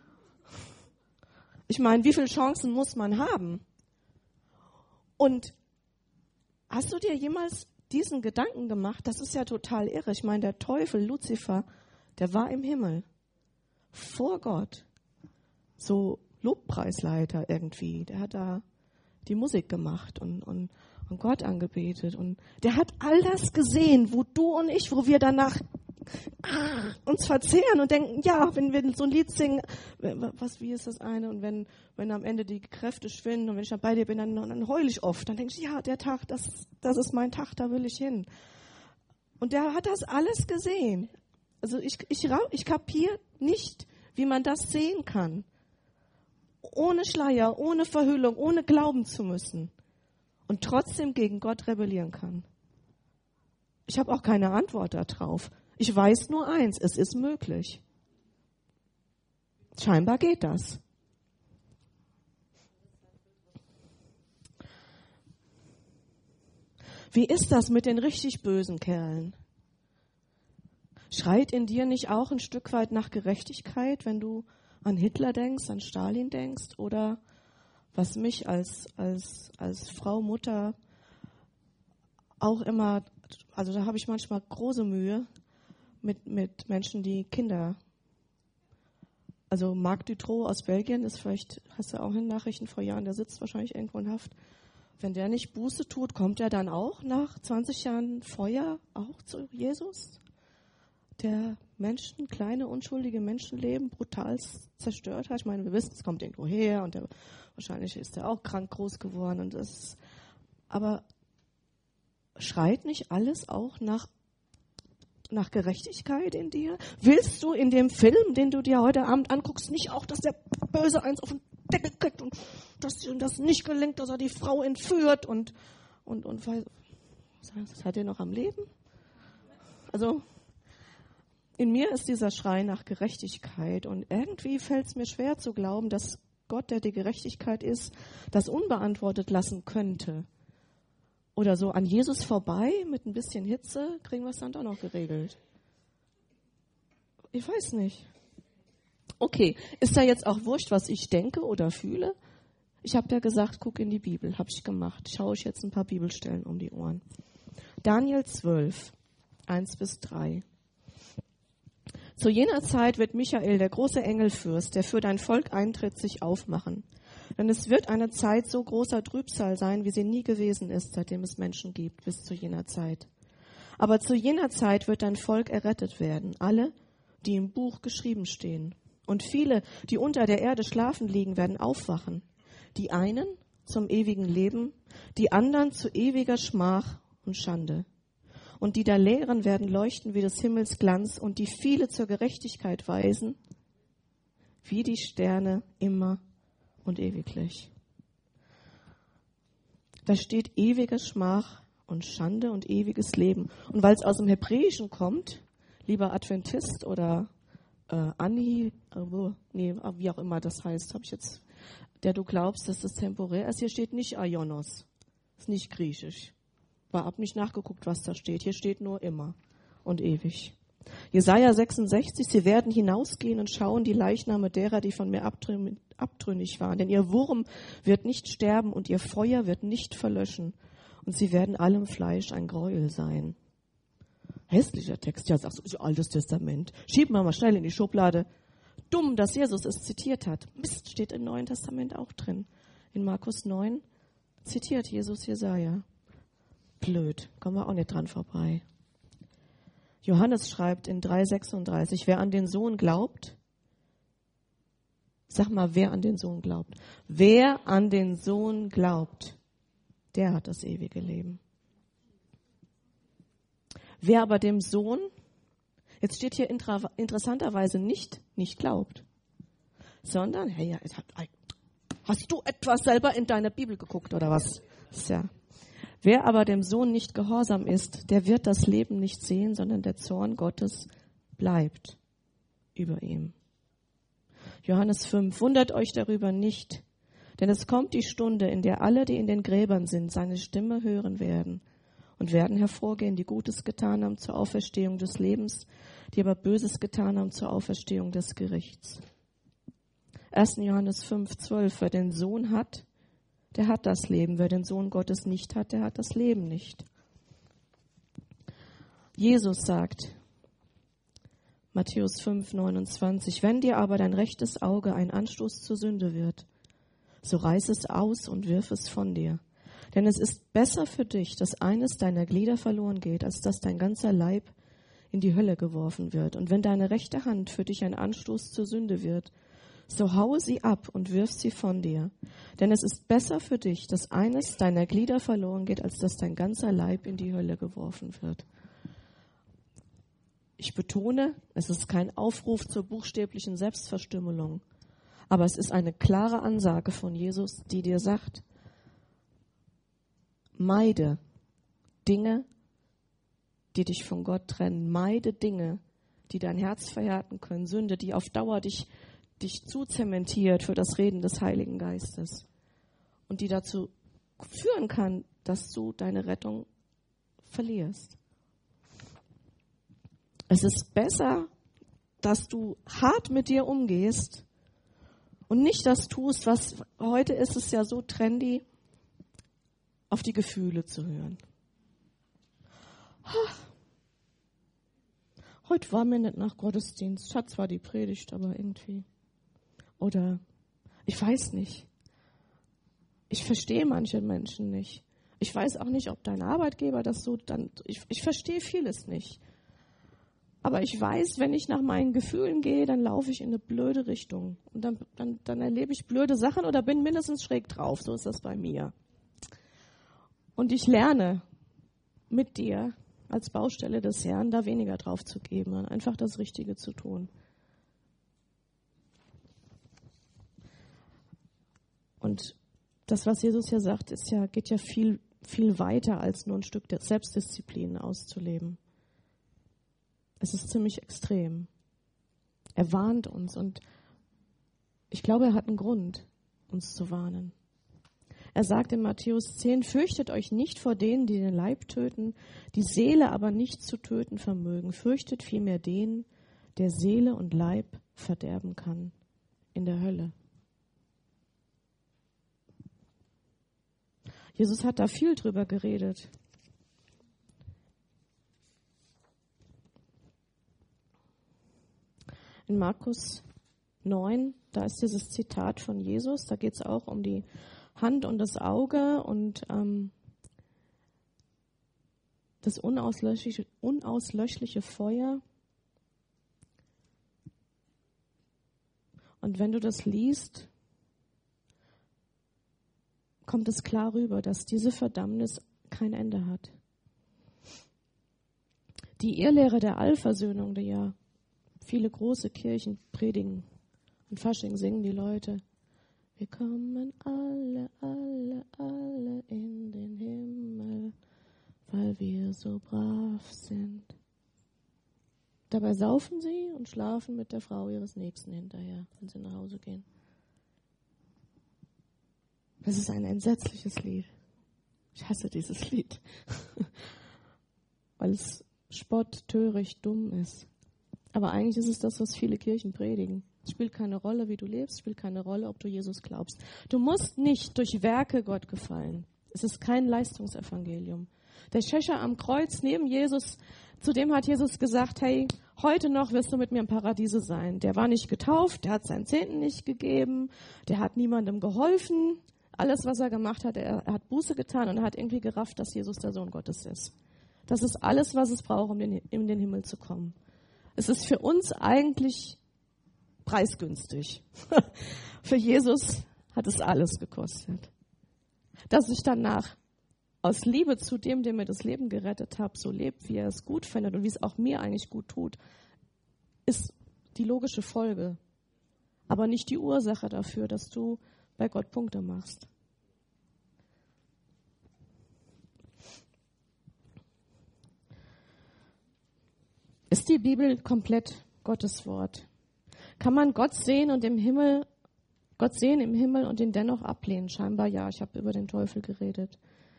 Ich meine, wie viele Chancen muss man haben? Und hast du dir jemals diesen Gedanken gemacht? Das ist ja total irre. Ich meine, der Teufel, Luzifer, der war im Himmel. Vor Gott. So Lobpreisleiter irgendwie. Der hat da die Musik gemacht und Gott angebetet. Und der hat all das gesehen, wo du und ich, wo wir danach uns verzehren und denken, ja, wenn wir so ein Lied singen, wie ist das eine? Und wenn am Ende die Kräfte schwinden und wenn ich dann bei dir bin, dann heule ich oft. Dann denke ich, ja, der Tag, das ist mein Tag, da will ich hin. Und der hat das alles gesehen. Also ich kapiere nicht, wie man das sehen kann. Ohne Schleier, ohne Verhüllung, ohne glauben zu müssen und trotzdem gegen Gott rebellieren kann. Ich habe auch keine Antwort darauf. Ich weiß nur eins, es ist möglich. Scheinbar geht das. Wie ist das mit den richtig bösen Kerlen? Schreit in dir nicht auch ein Stück weit nach Gerechtigkeit, wenn du an Hitler denkst, an Stalin denkst oder was mich als Frau, Mutter auch immer, also da habe ich manchmal große Mühe mit Menschen, die Kinder Also Marc Dutroux aus Belgien, das vielleicht hast du auch in Nachrichten vor Jahren, der sitzt wahrscheinlich irgendwo in Haft. Wenn der nicht Buße tut, kommt er dann auch nach 20 Jahren Feuer auch zu Jesus? Der Menschen, kleine, unschuldige Menschenleben brutal zerstört hat. Ich meine, wir wissen, es kommt irgendwo her und wahrscheinlich ist er auch krank groß geworden. Aber schreit nicht alles auch nach Gerechtigkeit in dir? Willst du in dem Film, den du dir heute Abend anguckst, nicht auch, dass der Böse eins auf den Deckel kriegt und dass ihm das nicht gelingt, dass er die Frau entführt und seid ihr noch am Leben? Also in mir ist dieser Schrei nach Gerechtigkeit und irgendwie fällt es mir schwer zu glauben, dass Gott, der die Gerechtigkeit ist, das unbeantwortet lassen könnte. Oder so an Jesus vorbei mit ein bisschen Hitze kriegen wir es dann doch noch geregelt. Ich weiß nicht. Okay, ist da jetzt auch wurscht, was ich denke oder fühle? Ich habe ja gesagt, guck in die Bibel, habe ich gemacht. Schaue ich jetzt ein paar Bibelstellen um die Ohren. Daniel 12, 1-3. Zu jener Zeit wird Michael, der große Engelfürst, der für dein Volk eintritt, sich aufmachen. Denn es wird eine Zeit so großer Trübsal sein, wie sie nie gewesen ist, seitdem es Menschen gibt, bis zu jener Zeit. Aber zu jener Zeit wird dein Volk errettet werden, alle, die im Buch geschrieben stehen. Und viele, die unter der Erde schlafen liegen, werden aufwachen. Die einen zum ewigen Leben, die anderen zu ewiger Schmach und Schande. Und die da lehren, werden leuchten wie des Himmels Glanz und die viele zur Gerechtigkeit weisen, wie die Sterne immer und ewiglich. Da steht ewige Schmach und Schande und ewiges Leben. Und weil es aus dem Hebräischen kommt, lieber Adventist oder wie auch immer das heißt, habe ich jetzt, der du glaubst, dass das temporär ist. Hier steht nicht Aionos, ist nicht griechisch. Hab nicht nachgeguckt, was da steht. Hier steht nur immer und ewig. Jesaja 66, sie werden hinausgehen und schauen die Leichname derer, die von mir abtrünnig waren. Denn ihr Wurm wird nicht sterben und ihr Feuer wird nicht verlöschen. Und sie werden allem Fleisch ein Gräuel sein. Hässlicher Text. Ja, sagst du, ist Altes Testament. Schieben wir mal schnell in die Schublade. Dumm, dass Jesus es zitiert hat. Mist, steht im Neuen Testament auch drin. In Markus 9 zitiert Jesus Jesaja. Blöd, kommen wir auch nicht dran vorbei. Johannes schreibt in 3,36, wer an den Sohn glaubt, sag mal, wer an den Sohn glaubt. Wer an den Sohn glaubt, der hat das ewige Leben. Wer aber dem Sohn, jetzt steht hier interessanterweise nicht glaubt, sondern, hey, ja, hast du etwas selber in deiner Bibel geguckt oder was? Ja. Wer aber dem Sohn nicht gehorsam ist, der wird das Leben nicht sehen, sondern der Zorn Gottes bleibt über ihm. Johannes 5, wundert euch darüber nicht, denn es kommt die Stunde, in der alle, die in den Gräbern sind, seine Stimme hören werden und werden hervorgehen, die Gutes getan haben zur Auferstehung des Lebens, die aber Böses getan haben zur Auferstehung des Gerichts. 1. Johannes 5, 12, wer den Sohn hat, der hat das Leben. Wer den Sohn Gottes nicht hat, der hat das Leben nicht. Jesus sagt, Matthäus 5, 29, wenn dir aber dein rechtes Auge ein Anstoß zur Sünde wird, so reiß es aus und wirf es von dir. Denn es ist besser für dich, dass eines deiner Glieder verloren geht, als dass dein ganzer Leib in die Hölle geworfen wird. Und wenn deine rechte Hand für dich ein Anstoß zur Sünde wird, so haue sie ab und wirf sie von dir. Denn es ist besser für dich, dass eines deiner Glieder verloren geht, als dass dein ganzer Leib in die Hölle geworfen wird. Ich betone, es ist kein Aufruf zur buchstäblichen Selbstverstümmelung, aber es ist eine klare Ansage von Jesus, die dir sagt, meide Dinge, die dich von Gott trennen. Meide Dinge, die dein Herz verhärten können. Sünde, die auf Dauer dich zuzementiert für das Reden des Heiligen Geistes und die dazu führen kann, dass du deine Rettung verlierst. Es ist besser, dass du hart mit dir umgehst und nicht das tust, was heute ist es ja so trendy, auf die Gefühle zu hören. Heute war mir nicht nach Gottesdienst. Ich hatte zwar die Predigt, aber irgendwie Oder ich weiß nicht. Ich verstehe manche Menschen nicht. Ich weiß auch nicht, ob dein Arbeitgeber das so dann. Ich verstehe vieles nicht. Aber ich weiß, wenn ich nach meinen Gefühlen gehe, dann laufe ich in eine blöde Richtung. Und dann erlebe ich blöde Sachen oder bin mindestens schräg drauf. So ist das bei mir. Und ich lerne mit dir als Baustelle des Herrn, da weniger drauf zu geben und einfach das Richtige zu tun. Und das, was Jesus ja sagt, geht ja viel, viel weiter, als nur ein Stück der Selbstdisziplin auszuleben. Es ist ziemlich extrem. Er warnt uns und ich glaube, er hat einen Grund, uns zu warnen. Er sagt in Matthäus 10, fürchtet euch nicht vor denen, die den Leib töten, die Seele aber nicht zu töten vermögen. Fürchtet vielmehr den, der Seele und Leib verderben kann in der Hölle. Jesus hat da viel drüber geredet. In Markus 9, da ist dieses Zitat von Jesus, da geht es auch um die Hand und das Auge und das unauslöschliche Feuer. Und wenn du das liest, kommt es klar rüber, dass diese Verdammnis kein Ende hat. Die Irrlehre der Allversöhnung, die ja viele große Kirchen predigen, und Fasching singen die Leute, wir kommen alle, alle, alle in den Himmel, weil wir so brav sind. Dabei saufen sie und schlafen mit der Frau ihres Nächsten hinterher, wenn sie nach Hause gehen. Das ist ein entsetzliches Lied. Ich hasse dieses Lied, weil es Spott, töricht, dumm ist. Aber eigentlich ist es das, was viele Kirchen predigen. Es spielt keine Rolle, wie du lebst, es spielt keine Rolle, ob du Jesus glaubst. Du musst nicht durch Werke Gott gefallen. Es ist kein Leistungsevangelium. Der Schächer am Kreuz neben Jesus, zu dem hat Jesus gesagt, hey, heute noch wirst du mit mir im Paradiese sein. Der war nicht getauft, der hat seinen Zehnten nicht gegeben, der hat niemandem geholfen. Alles, was er gemacht hat, er hat Buße getan und er hat irgendwie gerafft, dass Jesus der Sohn Gottes ist. Das ist alles, was es braucht, um in den Himmel zu kommen. Es ist für uns eigentlich preisgünstig. Für Jesus hat es alles gekostet. Dass ich danach aus Liebe zu dem, der mir das Leben gerettet hat, so lebt, wie er es gut findet und wie es auch mir eigentlich gut tut, ist die logische Folge. Aber nicht die Ursache dafür, dass du bei Gott Punkte machst. Ist die Bibel komplett Gottes Wort? Kann man Gott sehen im Himmel und ihn dennoch ablehnen? Scheinbar ja, ich habe über den Teufel geredet.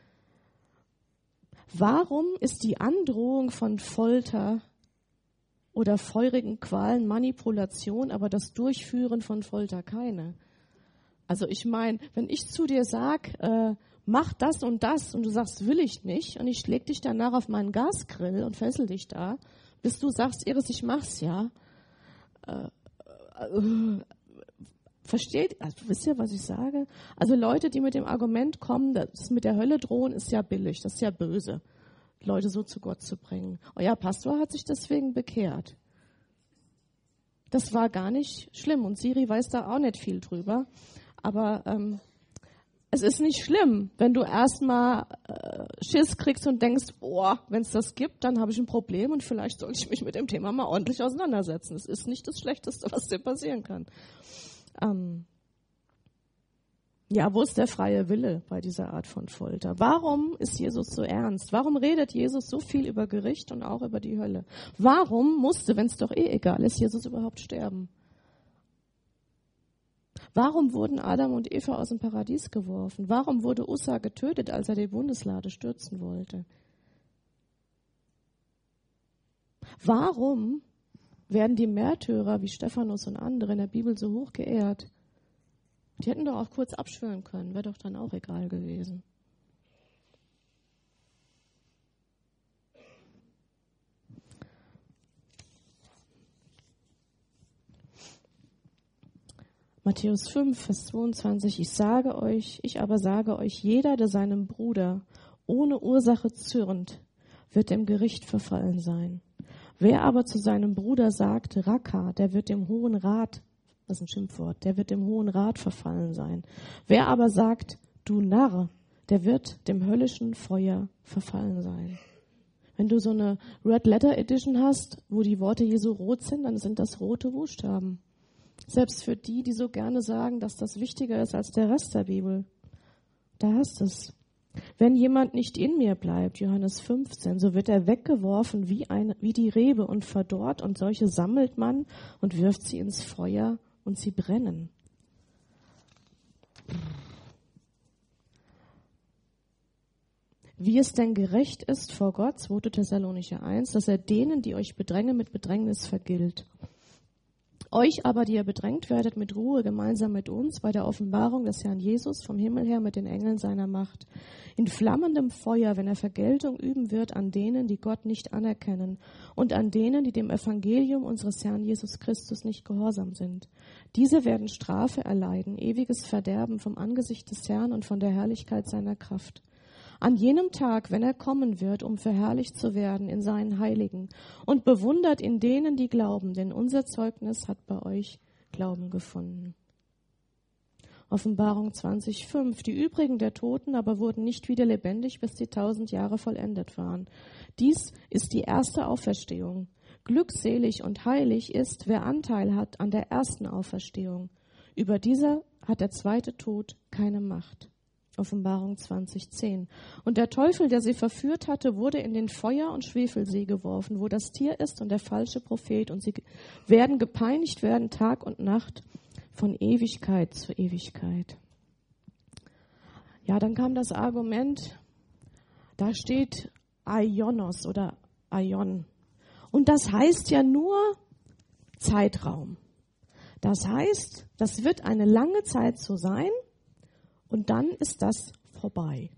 Warum ist die Androhung von Folter oder feurigen Qualen Manipulation, aber das Durchführen von Folter keine? Also ich meine, wenn ich zu dir sage, mach das und du sagst, will ich nicht, und ich leg dich danach auf meinen Gasgrill und fessel dich da, bis du sagst, Iris, ich mach's ja. Versteht, also wisst ihr, was ich sage? Also Leute, die mit dem Argument kommen, das mit der Hölle drohen, ist ja billig, das ist ja böse, Leute so zu Gott zu bringen. Euer Pastor hat sich deswegen bekehrt. Das war gar nicht schlimm und Siri weiß da auch nicht viel drüber. Aber es ist nicht schlimm, wenn du erstmal Schiss kriegst und denkst, wenn es das gibt, dann habe ich ein Problem und vielleicht sollte ich mich mit dem Thema mal ordentlich auseinandersetzen. Es ist nicht das Schlechteste, was dir passieren kann. Wo ist der freie Wille bei dieser Art von Folter? Warum ist Jesus so ernst? Warum redet Jesus so viel über Gericht und auch über die Hölle? Warum musste, wenn es doch egal ist, Jesus überhaupt sterben? Warum wurden Adam und Eva aus dem Paradies geworfen? Warum wurde Ussa getötet, als er die Bundeslade stürzen wollte? Warum werden die Märtyrer wie Stephanus und andere in der Bibel so hoch geehrt? Die hätten doch auch kurz abschwören können, wäre doch dann auch egal gewesen. Matthäus 5, Vers 22, ich aber sage euch, jeder, der seinem Bruder ohne Ursache zürnt, wird dem Gericht verfallen sein. Wer aber zu seinem Bruder sagt, Raka, der wird dem Hohen Rat, das ist ein Schimpfwort, der wird dem Hohen Rat verfallen sein. Wer aber sagt, du Narr, der wird dem höllischen Feuer verfallen sein. Wenn du so eine Red Letter Edition hast, wo die Worte Jesu rot sind, dann sind das rote Buchstaben. Selbst für die, die so gerne sagen, dass das wichtiger ist als der Rest der Bibel. Da hast es. Wenn jemand nicht in mir bleibt, Johannes 15, so wird er weggeworfen wie die Rebe und verdorrt, und solche sammelt man und wirft sie ins Feuer und sie brennen. Wie es denn gerecht ist vor Gott, 2. Thessalonicher 1, dass er denen, die euch bedrängen, mit Bedrängnis vergilt. Euch aber, die ihr bedrängt werdet, mit Ruhe gemeinsam mit uns bei der Offenbarung des Herrn Jesus vom Himmel her mit den Engeln seiner Macht. In flammendem Feuer, wenn er Vergeltung üben wird an denen, die Gott nicht anerkennen und an denen, die dem Evangelium unseres Herrn Jesus Christus nicht gehorsam sind. Diese werden Strafe erleiden, ewiges Verderben vom Angesicht des Herrn und von der Herrlichkeit seiner Kraft. An jenem Tag, wenn er kommen wird, um verherrlicht zu werden in seinen Heiligen und bewundert in denen, die glauben, denn unser Zeugnis hat bei euch Glauben gefunden. Offenbarung 20,5. Die übrigen der Toten aber wurden nicht wieder lebendig, bis die 1000 Jahre vollendet waren. Dies ist die erste Auferstehung. Glückselig und heilig ist, wer Anteil hat an der ersten Auferstehung. Über dieser hat der zweite Tod keine Macht. Offenbarung 20,10. Und der Teufel, der sie verführt hatte, wurde in den Feuer- und Schwefelsee geworfen, wo das Tier ist und der falsche Prophet. Und sie werden gepeinigt werden Tag und Nacht von Ewigkeit zu Ewigkeit. Ja, dann kam das Argument, da steht Aionos oder Aion. Und das heißt ja nur Zeitraum. Das heißt, das wird eine lange Zeit so sein. Und dann ist das vorbei.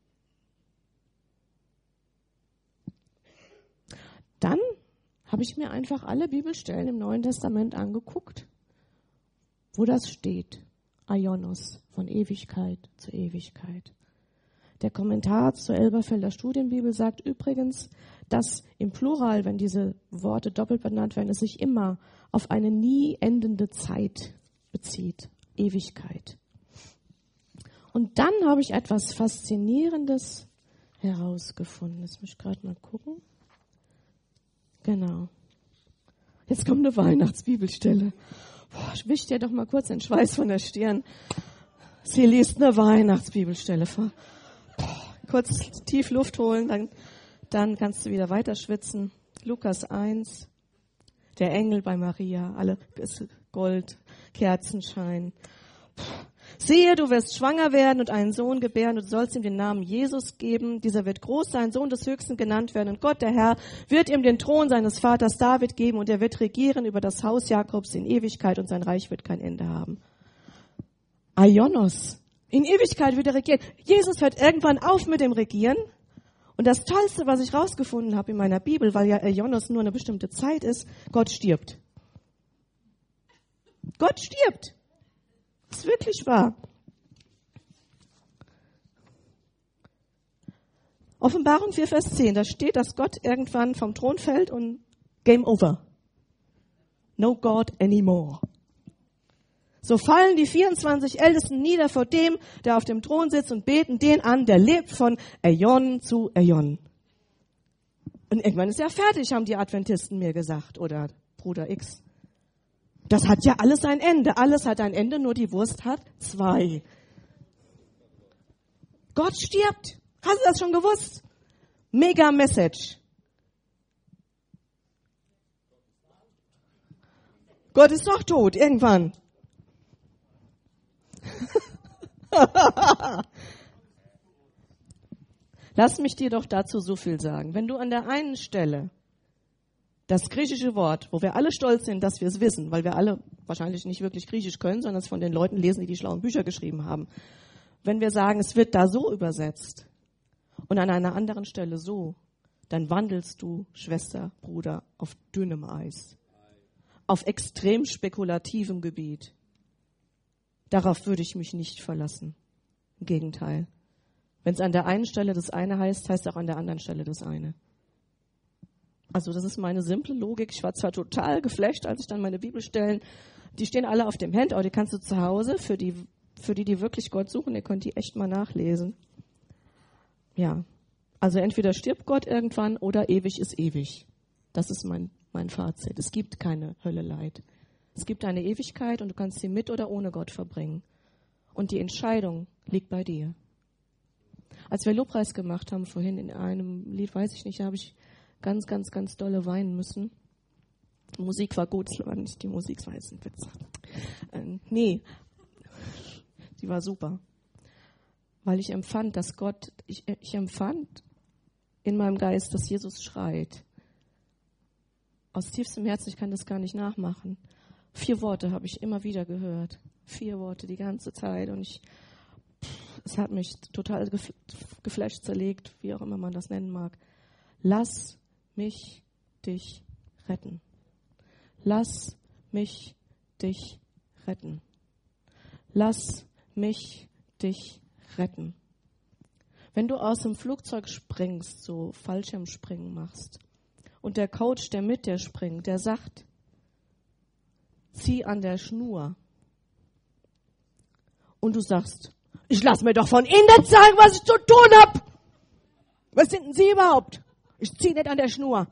Dann habe ich mir einfach alle Bibelstellen im Neuen Testament angeguckt, wo das steht. Aionos, von Ewigkeit zu Ewigkeit. Der Kommentar zur Elberfelder Studienbibel sagt übrigens, dass im Plural, wenn diese Worte doppelt benannt werden, es sich immer auf eine nie endende Zeit bezieht. Ewigkeit. Und dann habe ich etwas Faszinierendes herausgefunden. Jetzt muss ich gerade mal gucken. Genau. Jetzt kommt eine Weihnachtsbibelstelle. Boah, wisch dir doch mal kurz den Schweiß von der Stirn. Sie liest eine Weihnachtsbibelstelle vor. Kurz tief Luft holen, dann kannst du wieder weiter schwitzen. Lukas 1, der Engel bei Maria, alle Gold, Kerzenschein. Siehe, du wirst schwanger werden und einen Sohn gebären und du sollst ihm den Namen Jesus geben. Dieser wird groß sein, Sohn des Höchsten genannt werden. Und Gott, der Herr, wird ihm den Thron seines Vaters David geben und er wird regieren über das Haus Jakobs in Ewigkeit und sein Reich wird kein Ende haben. Aionos. In Ewigkeit wird er regieren. Jesus hört irgendwann auf mit dem Regieren. Und das Tollste, was ich rausgefunden habe in meiner Bibel, weil ja Aionos nur eine bestimmte Zeit ist, Gott stirbt. Gott stirbt. Das ist wirklich wahr. Offenbarung 4, Vers 10, da steht, dass Gott irgendwann vom Thron fällt und Game over. No God anymore. So fallen die 24 Ältesten nieder vor dem, der auf dem Thron sitzt und beten den an, der lebt von Äon zu Äon. Und irgendwann ist er fertig, haben die Adventisten mir gesagt, oder Bruder X. Das hat ja alles ein Ende. Alles hat ein Ende, nur die Wurst hat 2. Gott stirbt. Hast du das schon gewusst? Mega Message. Gott ist doch tot, irgendwann. Lass mich dir doch dazu so viel sagen. Wenn du an der einen Stelle das griechische Wort, wo wir alle stolz sind, dass wir es wissen, weil wir alle wahrscheinlich nicht wirklich Griechisch können, sondern es von den Leuten lesen, die die schlauen Bücher geschrieben haben. Wenn wir sagen, es wird da so übersetzt und an einer anderen Stelle so, dann wandelst du, Schwester, Bruder, auf dünnem Eis. Auf extrem spekulativem Gebiet. Darauf würde ich mich nicht verlassen. Im Gegenteil. Wenn es an der einen Stelle das eine heißt, heißt es auch an der anderen Stelle das eine. Also das ist meine simple Logik. Ich war zwar total geflasht, als ich dann meine Bibelstellen, die stehen alle auf dem Handout, die kannst du zu Hause, für die wirklich Gott suchen, ihr könnt die echt mal nachlesen. Ja, also entweder stirbt Gott irgendwann oder ewig ist ewig. Das ist mein Fazit. Es gibt keine Hölle Leid. Es gibt eine Ewigkeit und du kannst sie mit oder ohne Gott verbringen. Und die Entscheidung liegt bei dir. Als wir Lobpreis gemacht haben vorhin in einem Lied, weiß ich nicht, da habe ich ganz, ganz, ganz dolle weinen müssen. Die Musik war gut, es war nicht die Musik, es war jetzt ein Witz. Nee, sie war super. Weil ich empfand, dass Gott, ich empfand in meinem Geist, dass Jesus schreit. Aus tiefstem Herzen, ich kann das gar nicht nachmachen. 4 Worte habe ich immer wieder gehört. 4 Worte die ganze Zeit. Und es hat mich total geflasht, zerlegt, wie auch immer man das nennen mag. Lass mich dich retten. Lass mich dich retten. Lass mich dich retten. Wenn du aus dem Flugzeug springst, so Fallschirmspringen machst, und der Coach, der mit dir springt, der sagt, zieh an der Schnur. Und du sagst, ich lass mir doch von Ihnen nicht sagen, was ich zu tun habe. Was sind denn Sie überhaupt? Ich zieh nicht an der Schnur.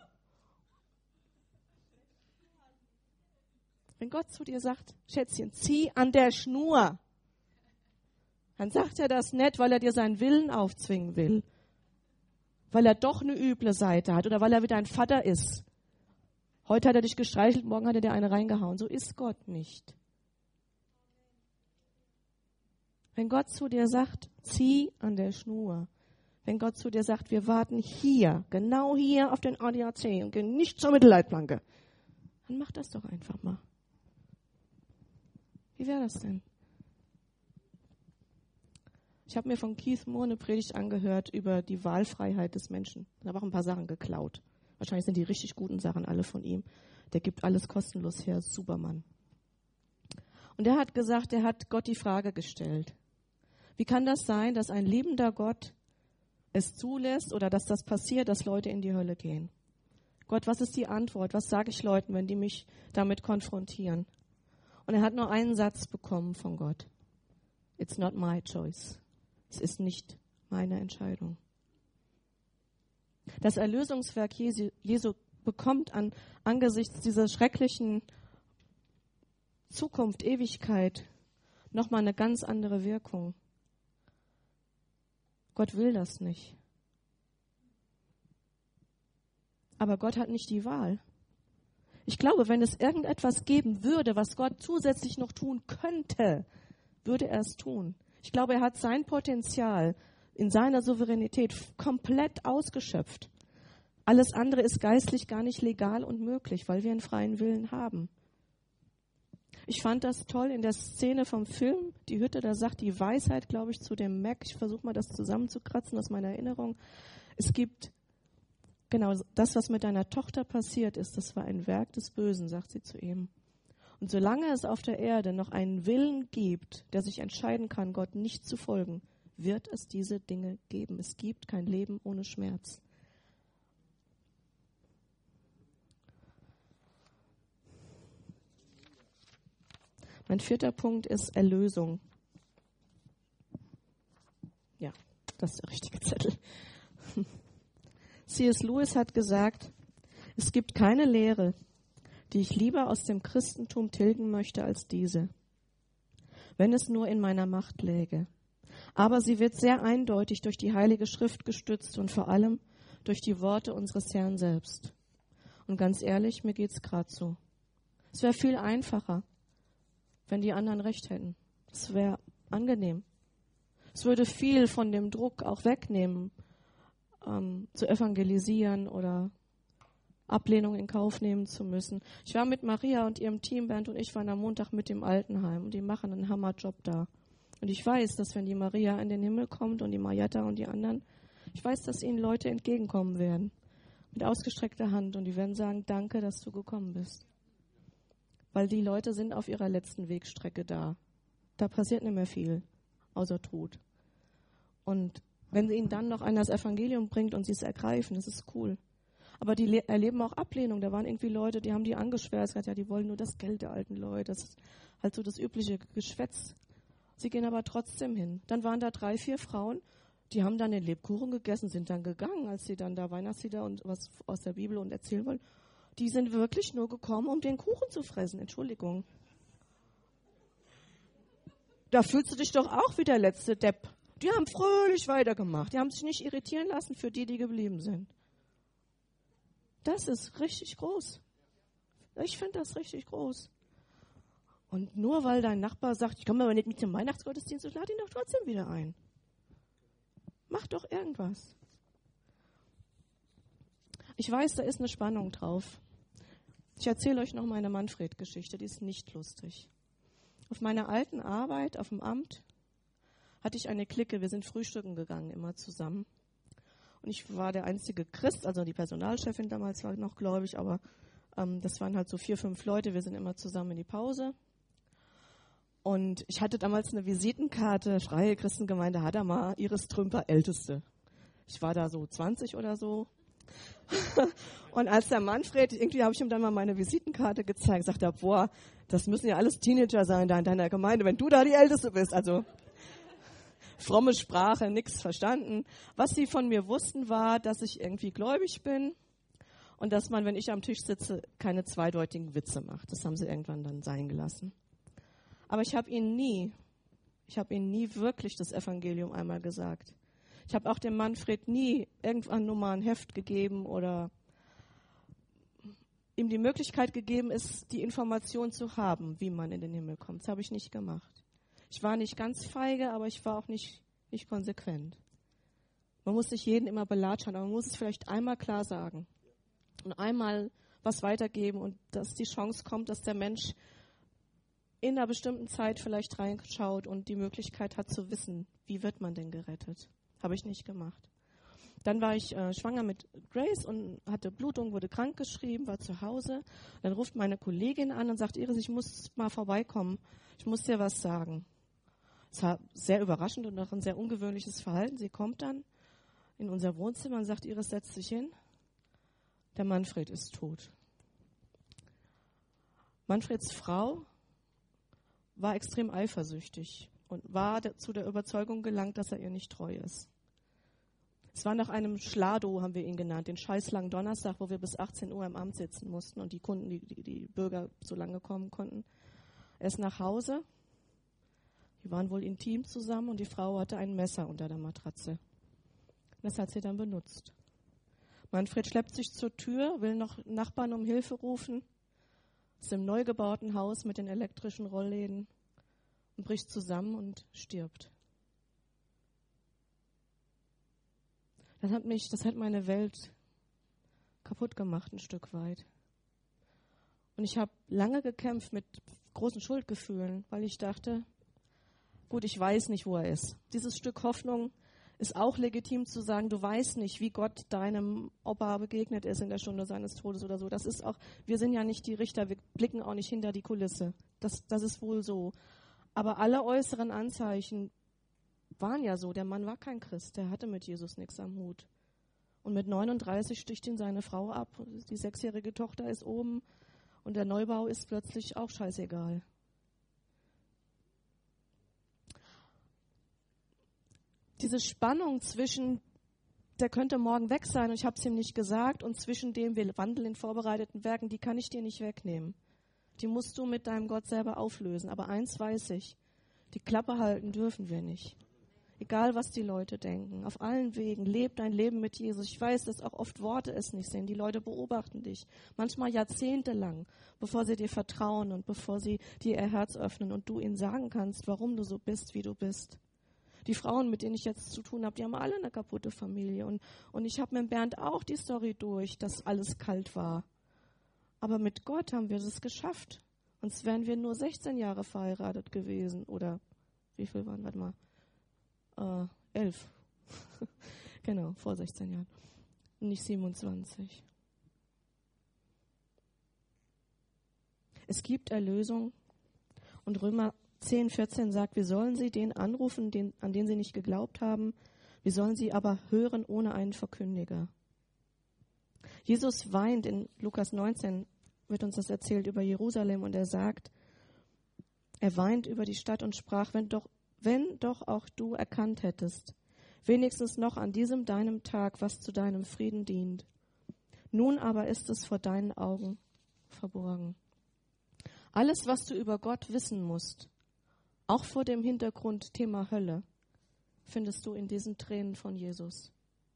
Wenn Gott zu dir sagt, Schätzchen, zieh an der Schnur, dann sagt er das nicht, weil er dir seinen Willen aufzwingen will. Weil er doch eine üble Seite hat oder weil er wieder ein Vater ist. Heute hat er dich gestreichelt, morgen hat er dir eine reingehauen. So ist Gott nicht. Wenn Gott zu dir sagt, zieh an der Schnur. Wenn Gott zu dir sagt, wir warten hier, genau hier auf den ADAC und gehen nicht zur Mittelleitplanke, dann mach das doch einfach mal. Wie wäre das denn? Ich habe mir von Keith Moore eine Predigt angehört über die Wahlfreiheit des Menschen. Da habe auch ein paar Sachen geklaut. Wahrscheinlich sind die richtig guten Sachen alle von ihm. Der gibt alles kostenlos her, Supermann. Und er hat gesagt, er hat Gott die Frage gestellt. Wie kann das sein, dass ein liebender Gott es zulässt oder dass das passiert, dass Leute in die Hölle gehen? Gott, was ist die Antwort? Was sage ich Leuten, wenn die mich damit konfrontieren? Und er hat nur einen Satz bekommen von Gott. It's not my choice. Es ist nicht meine Entscheidung. Das Erlösungswerk Jesu bekommt angesichts dieser schrecklichen Zukunft, Ewigkeit, nochmal eine ganz andere Wirkung. Gott will das nicht. Aber Gott hat nicht die Wahl. Ich glaube, wenn es irgendetwas geben würde, was Gott zusätzlich noch tun könnte, würde er es tun. Ich glaube, er hat sein Potenzial in seiner Souveränität komplett ausgeschöpft. Alles andere ist geistlich gar nicht legal und möglich, weil wir einen freien Willen haben. Ich fand das toll in der Szene vom Film, die Hütte, da sagt die Weisheit, glaube ich, zu dem Mac, ich versuche mal das zusammenzukratzen aus meiner Erinnerung. Es gibt, genau, das, was mit deiner Tochter passiert ist, das war ein Werk des Bösen, sagt sie zu ihm. Und solange es auf der Erde noch einen Willen gibt, der sich entscheiden kann, Gott nicht zu folgen, wird es diese Dinge geben. Es gibt kein Leben ohne Schmerz. Mein 4. Punkt ist Erlösung. Ja, das ist der richtige Zettel. C.S. Lewis hat gesagt, es gibt keine Lehre, die ich lieber aus dem Christentum tilgen möchte als diese, wenn es nur in meiner Macht läge. Aber sie wird sehr eindeutig durch die Heilige Schrift gestützt und vor allem durch die Worte unseres Herrn selbst. Und ganz ehrlich, mir geht's gerade so. Es wäre viel einfacher, wenn die anderen recht hätten. Es wäre angenehm. Es würde viel von dem Druck auch wegnehmen, zu evangelisieren oder Ablehnung in Kauf nehmen zu müssen. Ich war mit Maria und ihrem Team, Bernd und ich waren am Montag mit dem Altenheim und die machen einen Hammerjob da. Und ich weiß, dass wenn die Maria in den Himmel kommt und die Marietta und die anderen, ich weiß, dass ihnen Leute entgegenkommen werden. Mit ausgestreckter Hand und die werden sagen, danke, dass du gekommen bist. Weil die Leute sind auf ihrer letzten Wegstrecke da. Da passiert nicht mehr viel, außer Tod. Und wenn ihnen dann noch einer das Evangelium bringt und sie es ergreifen, das ist cool. Aber die erleben auch Ablehnung. Da waren irgendwie Leute, die haben die angeschwärzt, gesagt, ja, die wollen nur das Geld der alten Leute. Das ist halt so das übliche Geschwätz. Sie gehen aber trotzdem hin. Dann waren da 3, 4 Frauen, die haben dann den Lebkuchen gegessen, sind dann gegangen, als sie dann da Weihnachtslieder und was aus der Bibel und erzählen wollen. Die sind wirklich nur gekommen, um den Kuchen zu fressen. Entschuldigung. Da fühlst du dich doch auch wie der letzte Depp. Die haben fröhlich weitergemacht. Die haben sich nicht irritieren lassen für die, die geblieben sind. Das ist richtig groß. Ich finde das richtig groß. Und nur weil dein Nachbar sagt, ich komme aber nicht mit zum Weihnachtsgottesdienst, ich lade ihn doch trotzdem wieder ein. Mach doch irgendwas. Ich weiß, da ist eine Spannung drauf. Ich erzähle euch noch meine Manfred-Geschichte, die ist nicht lustig. Auf meiner alten Arbeit auf dem Amt hatte ich eine Clique, wir sind frühstücken gegangen, immer zusammen. Und ich war der einzige Christ, also die Personalchefin damals war noch gläubig, aber das waren halt so 4, 5 Leute, wir sind immer zusammen in die Pause. Und ich hatte damals eine Visitenkarte, Freie Christengemeinde Hadamar, Iris Trümper, Älteste. Ich war da so 20 oder so. Und als der Manfred, irgendwie habe ich ihm dann mal meine Visitenkarte gezeigt, sagt er, boah, das müssen ja alles Teenager sein da in deiner Gemeinde, wenn du da die Älteste bist. Also fromme Sprache, nichts verstanden. Was sie von mir wussten, war, dass ich irgendwie gläubig bin und dass man, wenn ich am Tisch sitze, keine zweideutigen Witze macht. Das haben sie irgendwann dann sein gelassen. Aber ich habe ihnen nie wirklich das Evangelium einmal gesagt. Ich habe auch dem Manfred nie irgendwann nur mal ein Heft gegeben oder ihm die Möglichkeit gegeben, die Information zu haben, wie man in den Himmel kommt. Das habe ich nicht gemacht. Ich war nicht ganz feige, aber ich war auch nicht konsequent. Man muss nicht jeden immer belatschern, aber man muss es vielleicht einmal klar sagen und einmal was weitergeben und dass die Chance kommt, dass der Mensch in einer bestimmten Zeit vielleicht reinschaut und die Möglichkeit hat zu wissen, wie wird man denn gerettet. Habe ich nicht gemacht. Dann war ich schwanger mit Grace und hatte Blutung, wurde krankgeschrieben, war zu Hause. Dann ruft meine Kollegin an und sagt, Iris, ich muss mal vorbeikommen. Ich muss dir was sagen. Es war sehr überraschend und auch ein sehr ungewöhnliches Verhalten. Sie kommt dann in unser Wohnzimmer und sagt, Iris, setz dich hin. Der Manfred ist tot. Manfreds Frau war extrem eifersüchtig und war zu der Überzeugung gelangt, dass er ihr nicht treu ist. Es war nach einem Schlado, haben wir ihn genannt, den scheißlangen Donnerstag, wo wir bis 18 Uhr im Amt sitzen mussten und die Kunden, die Bürger so lange kommen konnten. Er ist nach Hause, die waren wohl intim zusammen und die Frau hatte ein Messer unter der Matratze. Das hat sie dann benutzt. Manfred schleppt sich zur Tür, will noch Nachbarn um Hilfe rufen, ist im neu gebauten Haus mit den elektrischen Rollläden und bricht zusammen und stirbt. Das hat meine Welt kaputt gemacht, ein Stück weit. Und ich habe lange gekämpft mit großen Schuldgefühlen, weil ich dachte, gut, ich weiß nicht, wo er ist. Dieses Stück Hoffnung ist auch legitim zu sagen, du weißt nicht, wie Gott deinem Opa begegnet ist in der Stunde seines Todes oder so. Das ist auch, wir sind ja nicht die Richter, wir blicken auch nicht hinter die Kulisse. Das ist wohl so. Aber alle äußeren Anzeichen waren ja so. Der Mann war kein Christ, der hatte mit Jesus nichts am Hut. Und mit 39 sticht ihn seine Frau ab. Die 6-jährige Tochter ist oben und der Neubau ist plötzlich auch scheißegal. Diese Spannung zwischen, der könnte morgen weg sein und ich habe es ihm nicht gesagt, und zwischen dem, wir wandeln in vorbereiteten Werken, die kann ich dir nicht wegnehmen. Die musst du mit deinem Gott selber auflösen. Aber eins weiß ich, die Klappe halten dürfen wir nicht. Egal, was die Leute denken. Auf allen Wegen. Leb dein Leben mit Jesus. Ich weiß, dass auch oft Worte es nicht sind. Die Leute beobachten dich. Manchmal jahrzehntelang, bevor sie dir vertrauen und bevor sie dir ihr Herz öffnen und du ihnen sagen kannst, warum du so bist, wie du bist. Die Frauen, mit denen ich jetzt zu tun habe, die haben alle eine kaputte Familie. Und ich habe mit Bernd auch die Story durch, dass alles kalt war. Aber mit Gott haben wir es geschafft. Sonst wären wir nur 16 Jahre verheiratet gewesen. Oder wie viel waren, 11. Genau, vor 16 Jahren. Nicht 27. Es gibt Erlösung. Und Römer 10,14 sagt, wir sollen sie den anrufen, an den sie nicht geglaubt haben. Wir sollen sie aber hören ohne einen Verkündiger. Jesus weint, in Lukas 19 wird uns das erzählt über Jerusalem, und er sagt, er weint über die Stadt und sprach, wenn doch auch du erkannt hättest, wenigstens noch an diesem deinem Tag, was zu deinem Frieden dient. Nun aber ist es vor deinen Augen verborgen. Alles, was du über Gott wissen musst, auch vor dem Hintergrund Thema Hölle, findest du in diesen Tränen von Jesus.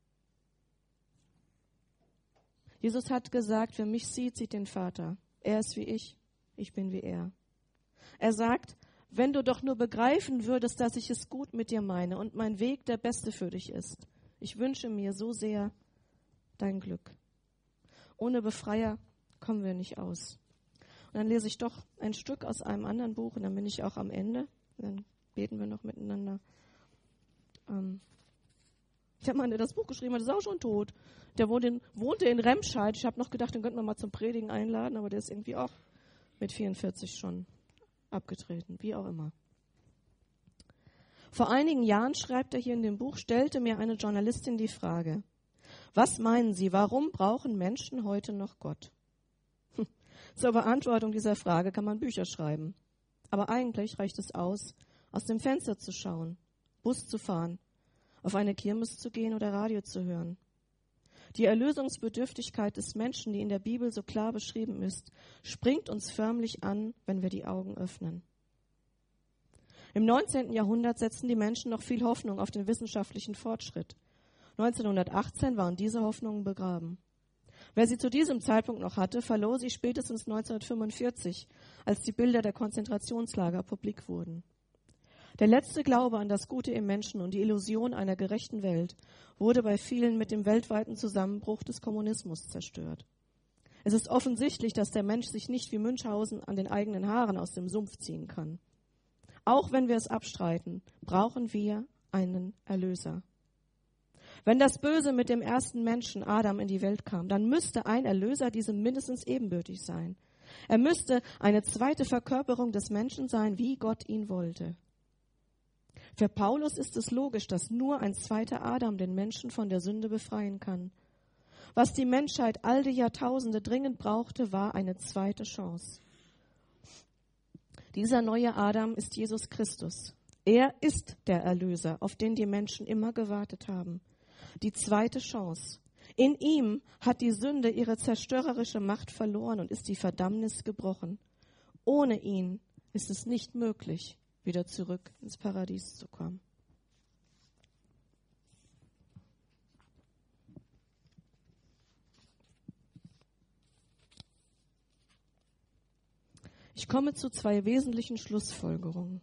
Jesus hat gesagt, wer mich sieht, sieht den Vater. Er ist wie ich bin wie er. Er sagt, wenn du doch nur begreifen würdest, dass ich es gut mit dir meine und mein Weg der beste für dich ist. Ich wünsche mir so sehr dein Glück. Ohne Befreier kommen wir nicht aus. Und dann lese ich doch ein Stück aus einem anderen Buch und dann bin ich auch am Ende. Dann beten wir noch miteinander. Ich habe mal das Buch geschrieben, der ist auch schon tot. Der wohnte in Remscheid. Ich habe noch gedacht, den könnten wir mal zum Predigen einladen, aber der ist irgendwie auch mit 44 schon abgetreten, wie auch immer. Vor einigen Jahren, schreibt er hier in dem Buch, stellte mir eine Journalistin die Frage, was meinen Sie, warum brauchen Menschen heute noch Gott? Zur Beantwortung dieser Frage kann man Bücher schreiben. Aber eigentlich reicht es aus dem Fenster zu schauen, Bus zu fahren, auf eine Kirmes zu gehen oder Radio zu hören. Die Erlösungsbedürftigkeit des Menschen, die in der Bibel so klar beschrieben ist, springt uns förmlich an, wenn wir die Augen öffnen. Im 19. Jahrhundert setzten die Menschen noch viel Hoffnung auf den wissenschaftlichen Fortschritt. 1918 waren diese Hoffnungen begraben. Wer sie zu diesem Zeitpunkt noch hatte, verlor sie spätestens 1945, als die Bilder der Konzentrationslager publik wurden. Der letzte Glaube an das Gute im Menschen und die Illusion einer gerechten Welt wurde bei vielen mit dem weltweiten Zusammenbruch des Kommunismus zerstört. Es ist offensichtlich, dass der Mensch sich nicht wie Münchhausen an den eigenen Haaren aus dem Sumpf ziehen kann. Auch wenn wir es abstreiten, brauchen wir einen Erlöser. Wenn das Böse mit dem ersten Menschen Adam in die Welt kam, dann müsste ein Erlöser diesem mindestens ebenbürtig sein. Er müsste eine zweite Verkörperung des Menschen sein, wie Gott ihn wollte. Für Paulus ist es logisch, dass nur ein zweiter Adam den Menschen von der Sünde befreien kann. Was die Menschheit all die Jahrtausende dringend brauchte, war eine zweite Chance. Dieser neue Adam ist Jesus Christus. Er ist der Erlöser, auf den die Menschen immer gewartet haben. Die zweite Chance. In ihm hat die Sünde ihre zerstörerische Macht verloren und ist die Verdammnis gebrochen. Ohne ihn ist es nicht möglich, wieder zurück ins Paradies zu kommen. Ich komme zu zwei wesentlichen Schlussfolgerungen.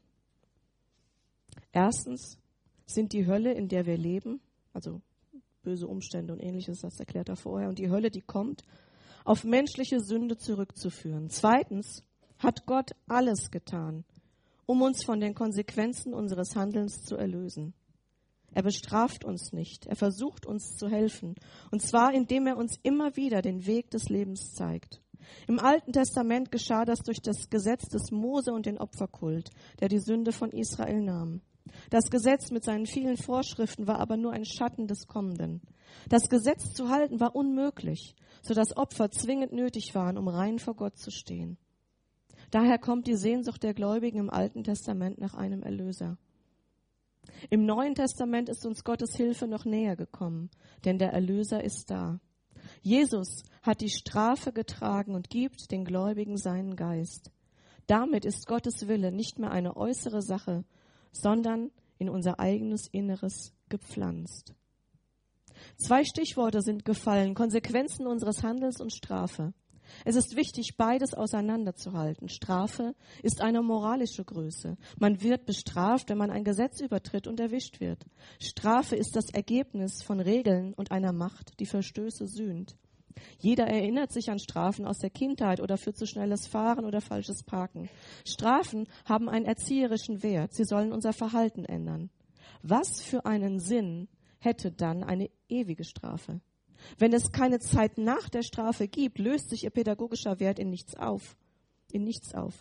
Erstens sind die Hölle, in der wir leben, also böse Umstände und Ähnliches, das erklärt er vorher, und die Hölle, die kommt, auf menschliche Sünde zurückzuführen. Zweitens hat Gott alles getan, um uns von den Konsequenzen unseres Handelns zu erlösen. Er bestraft uns nicht, er versucht uns zu helfen, und zwar indem er uns immer wieder den Weg des Lebens zeigt. Im Alten Testament geschah das durch das Gesetz des Mose und den Opferkult, der die Sünde von Israel nahm. Das Gesetz mit seinen vielen Vorschriften war aber nur ein Schatten des Kommenden. Das Gesetz zu halten war unmöglich, sodass Opfer zwingend nötig waren, um rein vor Gott zu stehen. Daher kommt die Sehnsucht der Gläubigen im Alten Testament nach einem Erlöser. Im Neuen Testament ist uns Gottes Hilfe noch näher gekommen, denn der Erlöser ist da. Jesus hat die Strafe getragen und gibt den Gläubigen seinen Geist. Damit ist Gottes Wille nicht mehr eine äußere Sache, sondern in unser eigenes Inneres gepflanzt. Zwei Stichworte sind gefallen: Konsequenzen unseres Handelns und Strafe. Es ist wichtig, beides auseinanderzuhalten. Strafe ist eine moralische Größe. Man wird bestraft, wenn man ein Gesetz übertritt und erwischt wird. Strafe ist das Ergebnis von Regeln und einer Macht, die Verstöße sühnt. Jeder erinnert sich an Strafen aus der Kindheit oder für zu schnelles Fahren oder falsches Parken. Strafen haben einen erzieherischen Wert. Sie sollen unser Verhalten ändern. Was für einen Sinn hätte dann eine ewige Strafe? Wenn es keine Zeit nach der Strafe gibt, löst sich ihr pädagogischer Wert in nichts auf.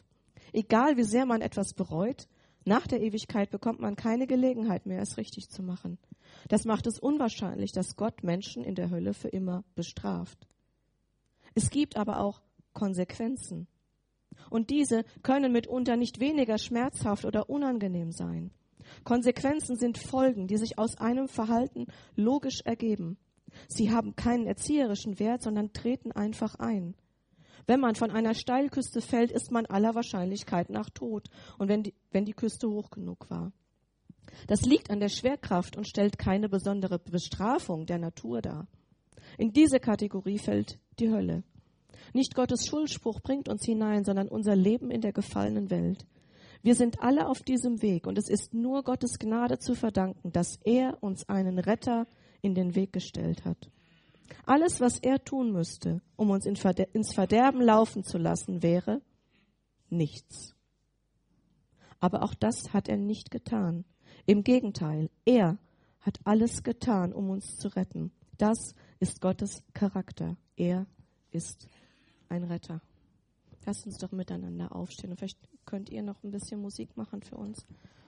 Egal wie sehr man etwas bereut, nach der Ewigkeit bekommt man keine Gelegenheit mehr, es richtig zu machen. Das macht es unwahrscheinlich, dass Gott Menschen in der Hölle für immer bestraft. Es gibt aber auch Konsequenzen. Und diese können mitunter nicht weniger schmerzhaft oder unangenehm sein. Konsequenzen sind Folgen, die sich aus einem Verhalten logisch ergeben. Sie haben keinen erzieherischen Wert, sondern treten einfach ein. Wenn man von einer Steilküste fällt, ist man aller Wahrscheinlichkeit nach tot. Und wenn die Küste hoch genug war. Das liegt an der Schwerkraft und stellt keine besondere Bestrafung der Natur dar. In diese Kategorie fällt die Hölle. Nicht Gottes Schuldspruch bringt uns hinein, sondern unser Leben in der gefallenen Welt. Wir sind alle auf diesem Weg und es ist nur Gottes Gnade zu verdanken, dass er uns einen Retter in den Weg gestellt hat. Alles, was er tun müsste, um uns ins Verderben laufen zu lassen, wäre nichts. Aber auch das hat er nicht getan. Im Gegenteil, er hat alles getan, um uns zu retten. Das ist Gottes Charakter. Er ist ein Retter. Lasst uns doch miteinander aufstehen. Und vielleicht könnt ihr noch ein bisschen Musik machen für uns.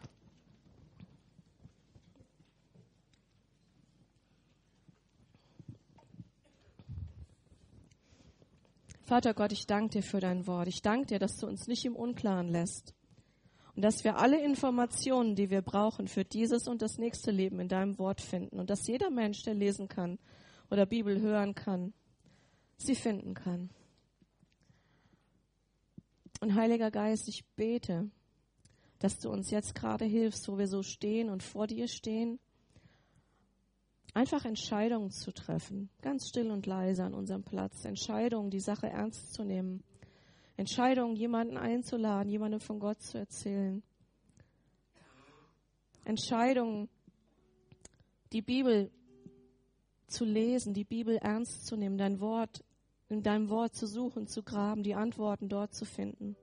Vater Gott, ich danke dir für dein Wort. Ich danke dir, dass du uns nicht im Unklaren lässt. Und dass wir alle Informationen, die wir brauchen für dieses und das nächste Leben in deinem Wort finden. Und dass jeder Mensch, der lesen kann oder Bibel hören kann, sie finden kann. Und Heiliger Geist, ich bete, dass du uns jetzt gerade hilfst, wo wir so stehen und vor dir stehen, einfach Entscheidungen zu treffen, ganz still und leise an unserem Platz. Entscheidungen, die Sache ernst zu nehmen. Entscheidungen, jemanden einzuladen, jemandem von Gott zu erzählen. Entscheidungen, die Bibel zu lesen, die Bibel ernst zu nehmen, in deinem Wort zu suchen, zu graben, die Antworten dort zu finden.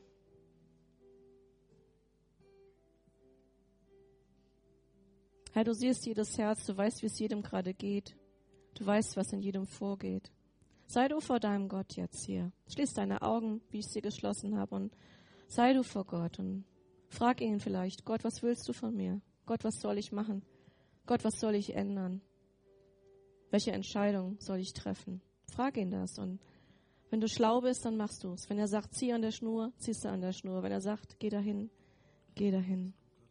Herr, du siehst jedes Herz, du weißt, wie es jedem gerade geht. Du weißt, was in jedem vorgeht. Sei du vor deinem Gott jetzt hier. Schließ deine Augen, wie ich sie geschlossen habe, und sei du vor Gott und frag ihn vielleicht, Gott, was willst du von mir? Gott, was soll ich machen? Gott, was soll ich ändern? Welche Entscheidung soll ich treffen? Frag ihn das, und wenn du schlau bist, dann machst du es. Wenn er sagt, zieh an der Schnur, ziehst du an der Schnur. Wenn er sagt, geh dahin, geh dahin.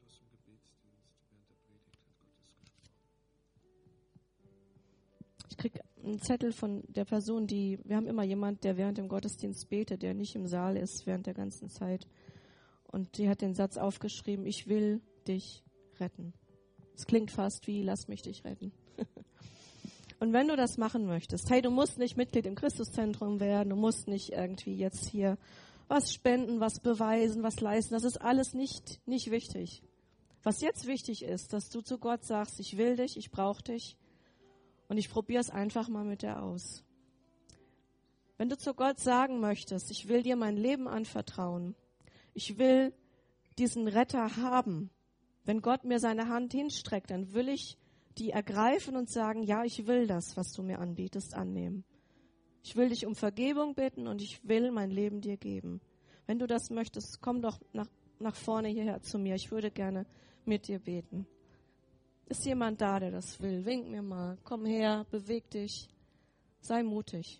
Ich kriege einen Zettel von der Person, wir haben immer jemand, der während dem Gottesdienst betet, der nicht im Saal ist während der ganzen Zeit. Und die hat den Satz aufgeschrieben, ich will dich retten. Es klingt fast wie, lass mich dich retten. Und wenn du das machen möchtest, hey, du musst nicht Mitglied im Christuszentrum werden, du musst nicht irgendwie jetzt hier was spenden, was beweisen, was leisten, das ist alles nicht wichtig. Was jetzt wichtig ist, dass du zu Gott sagst, ich will dich, ich brauche dich und ich probiere es einfach mal mit dir aus. Wenn du zu Gott sagen möchtest, ich will dir mein Leben anvertrauen, ich will diesen Retter haben, wenn Gott mir seine Hand hinstreckt, dann will ich die ergreifen und sagen, ja, ich will das, was du mir anbietest, annehmen. Ich will dich um Vergebung bitten und ich will mein Leben dir geben. Wenn du das möchtest, komm doch nach vorne hierher zu mir. Ich würde gerne mit dir beten. Ist jemand da, der das will? Wink mir mal. Komm her, beweg dich. Sei mutig.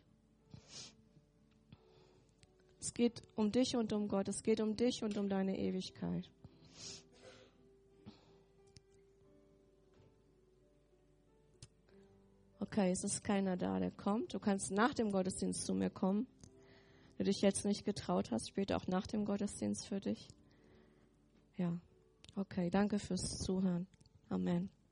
Es geht um dich und um Gott. Es geht um dich und um deine Ewigkeit. Okay, es ist keiner da, der kommt. Du kannst nach dem Gottesdienst zu mir kommen. Wenn du dich jetzt nicht getraut hast, später auch nach dem Gottesdienst für dich. Ja, okay, danke fürs Zuhören. Amen.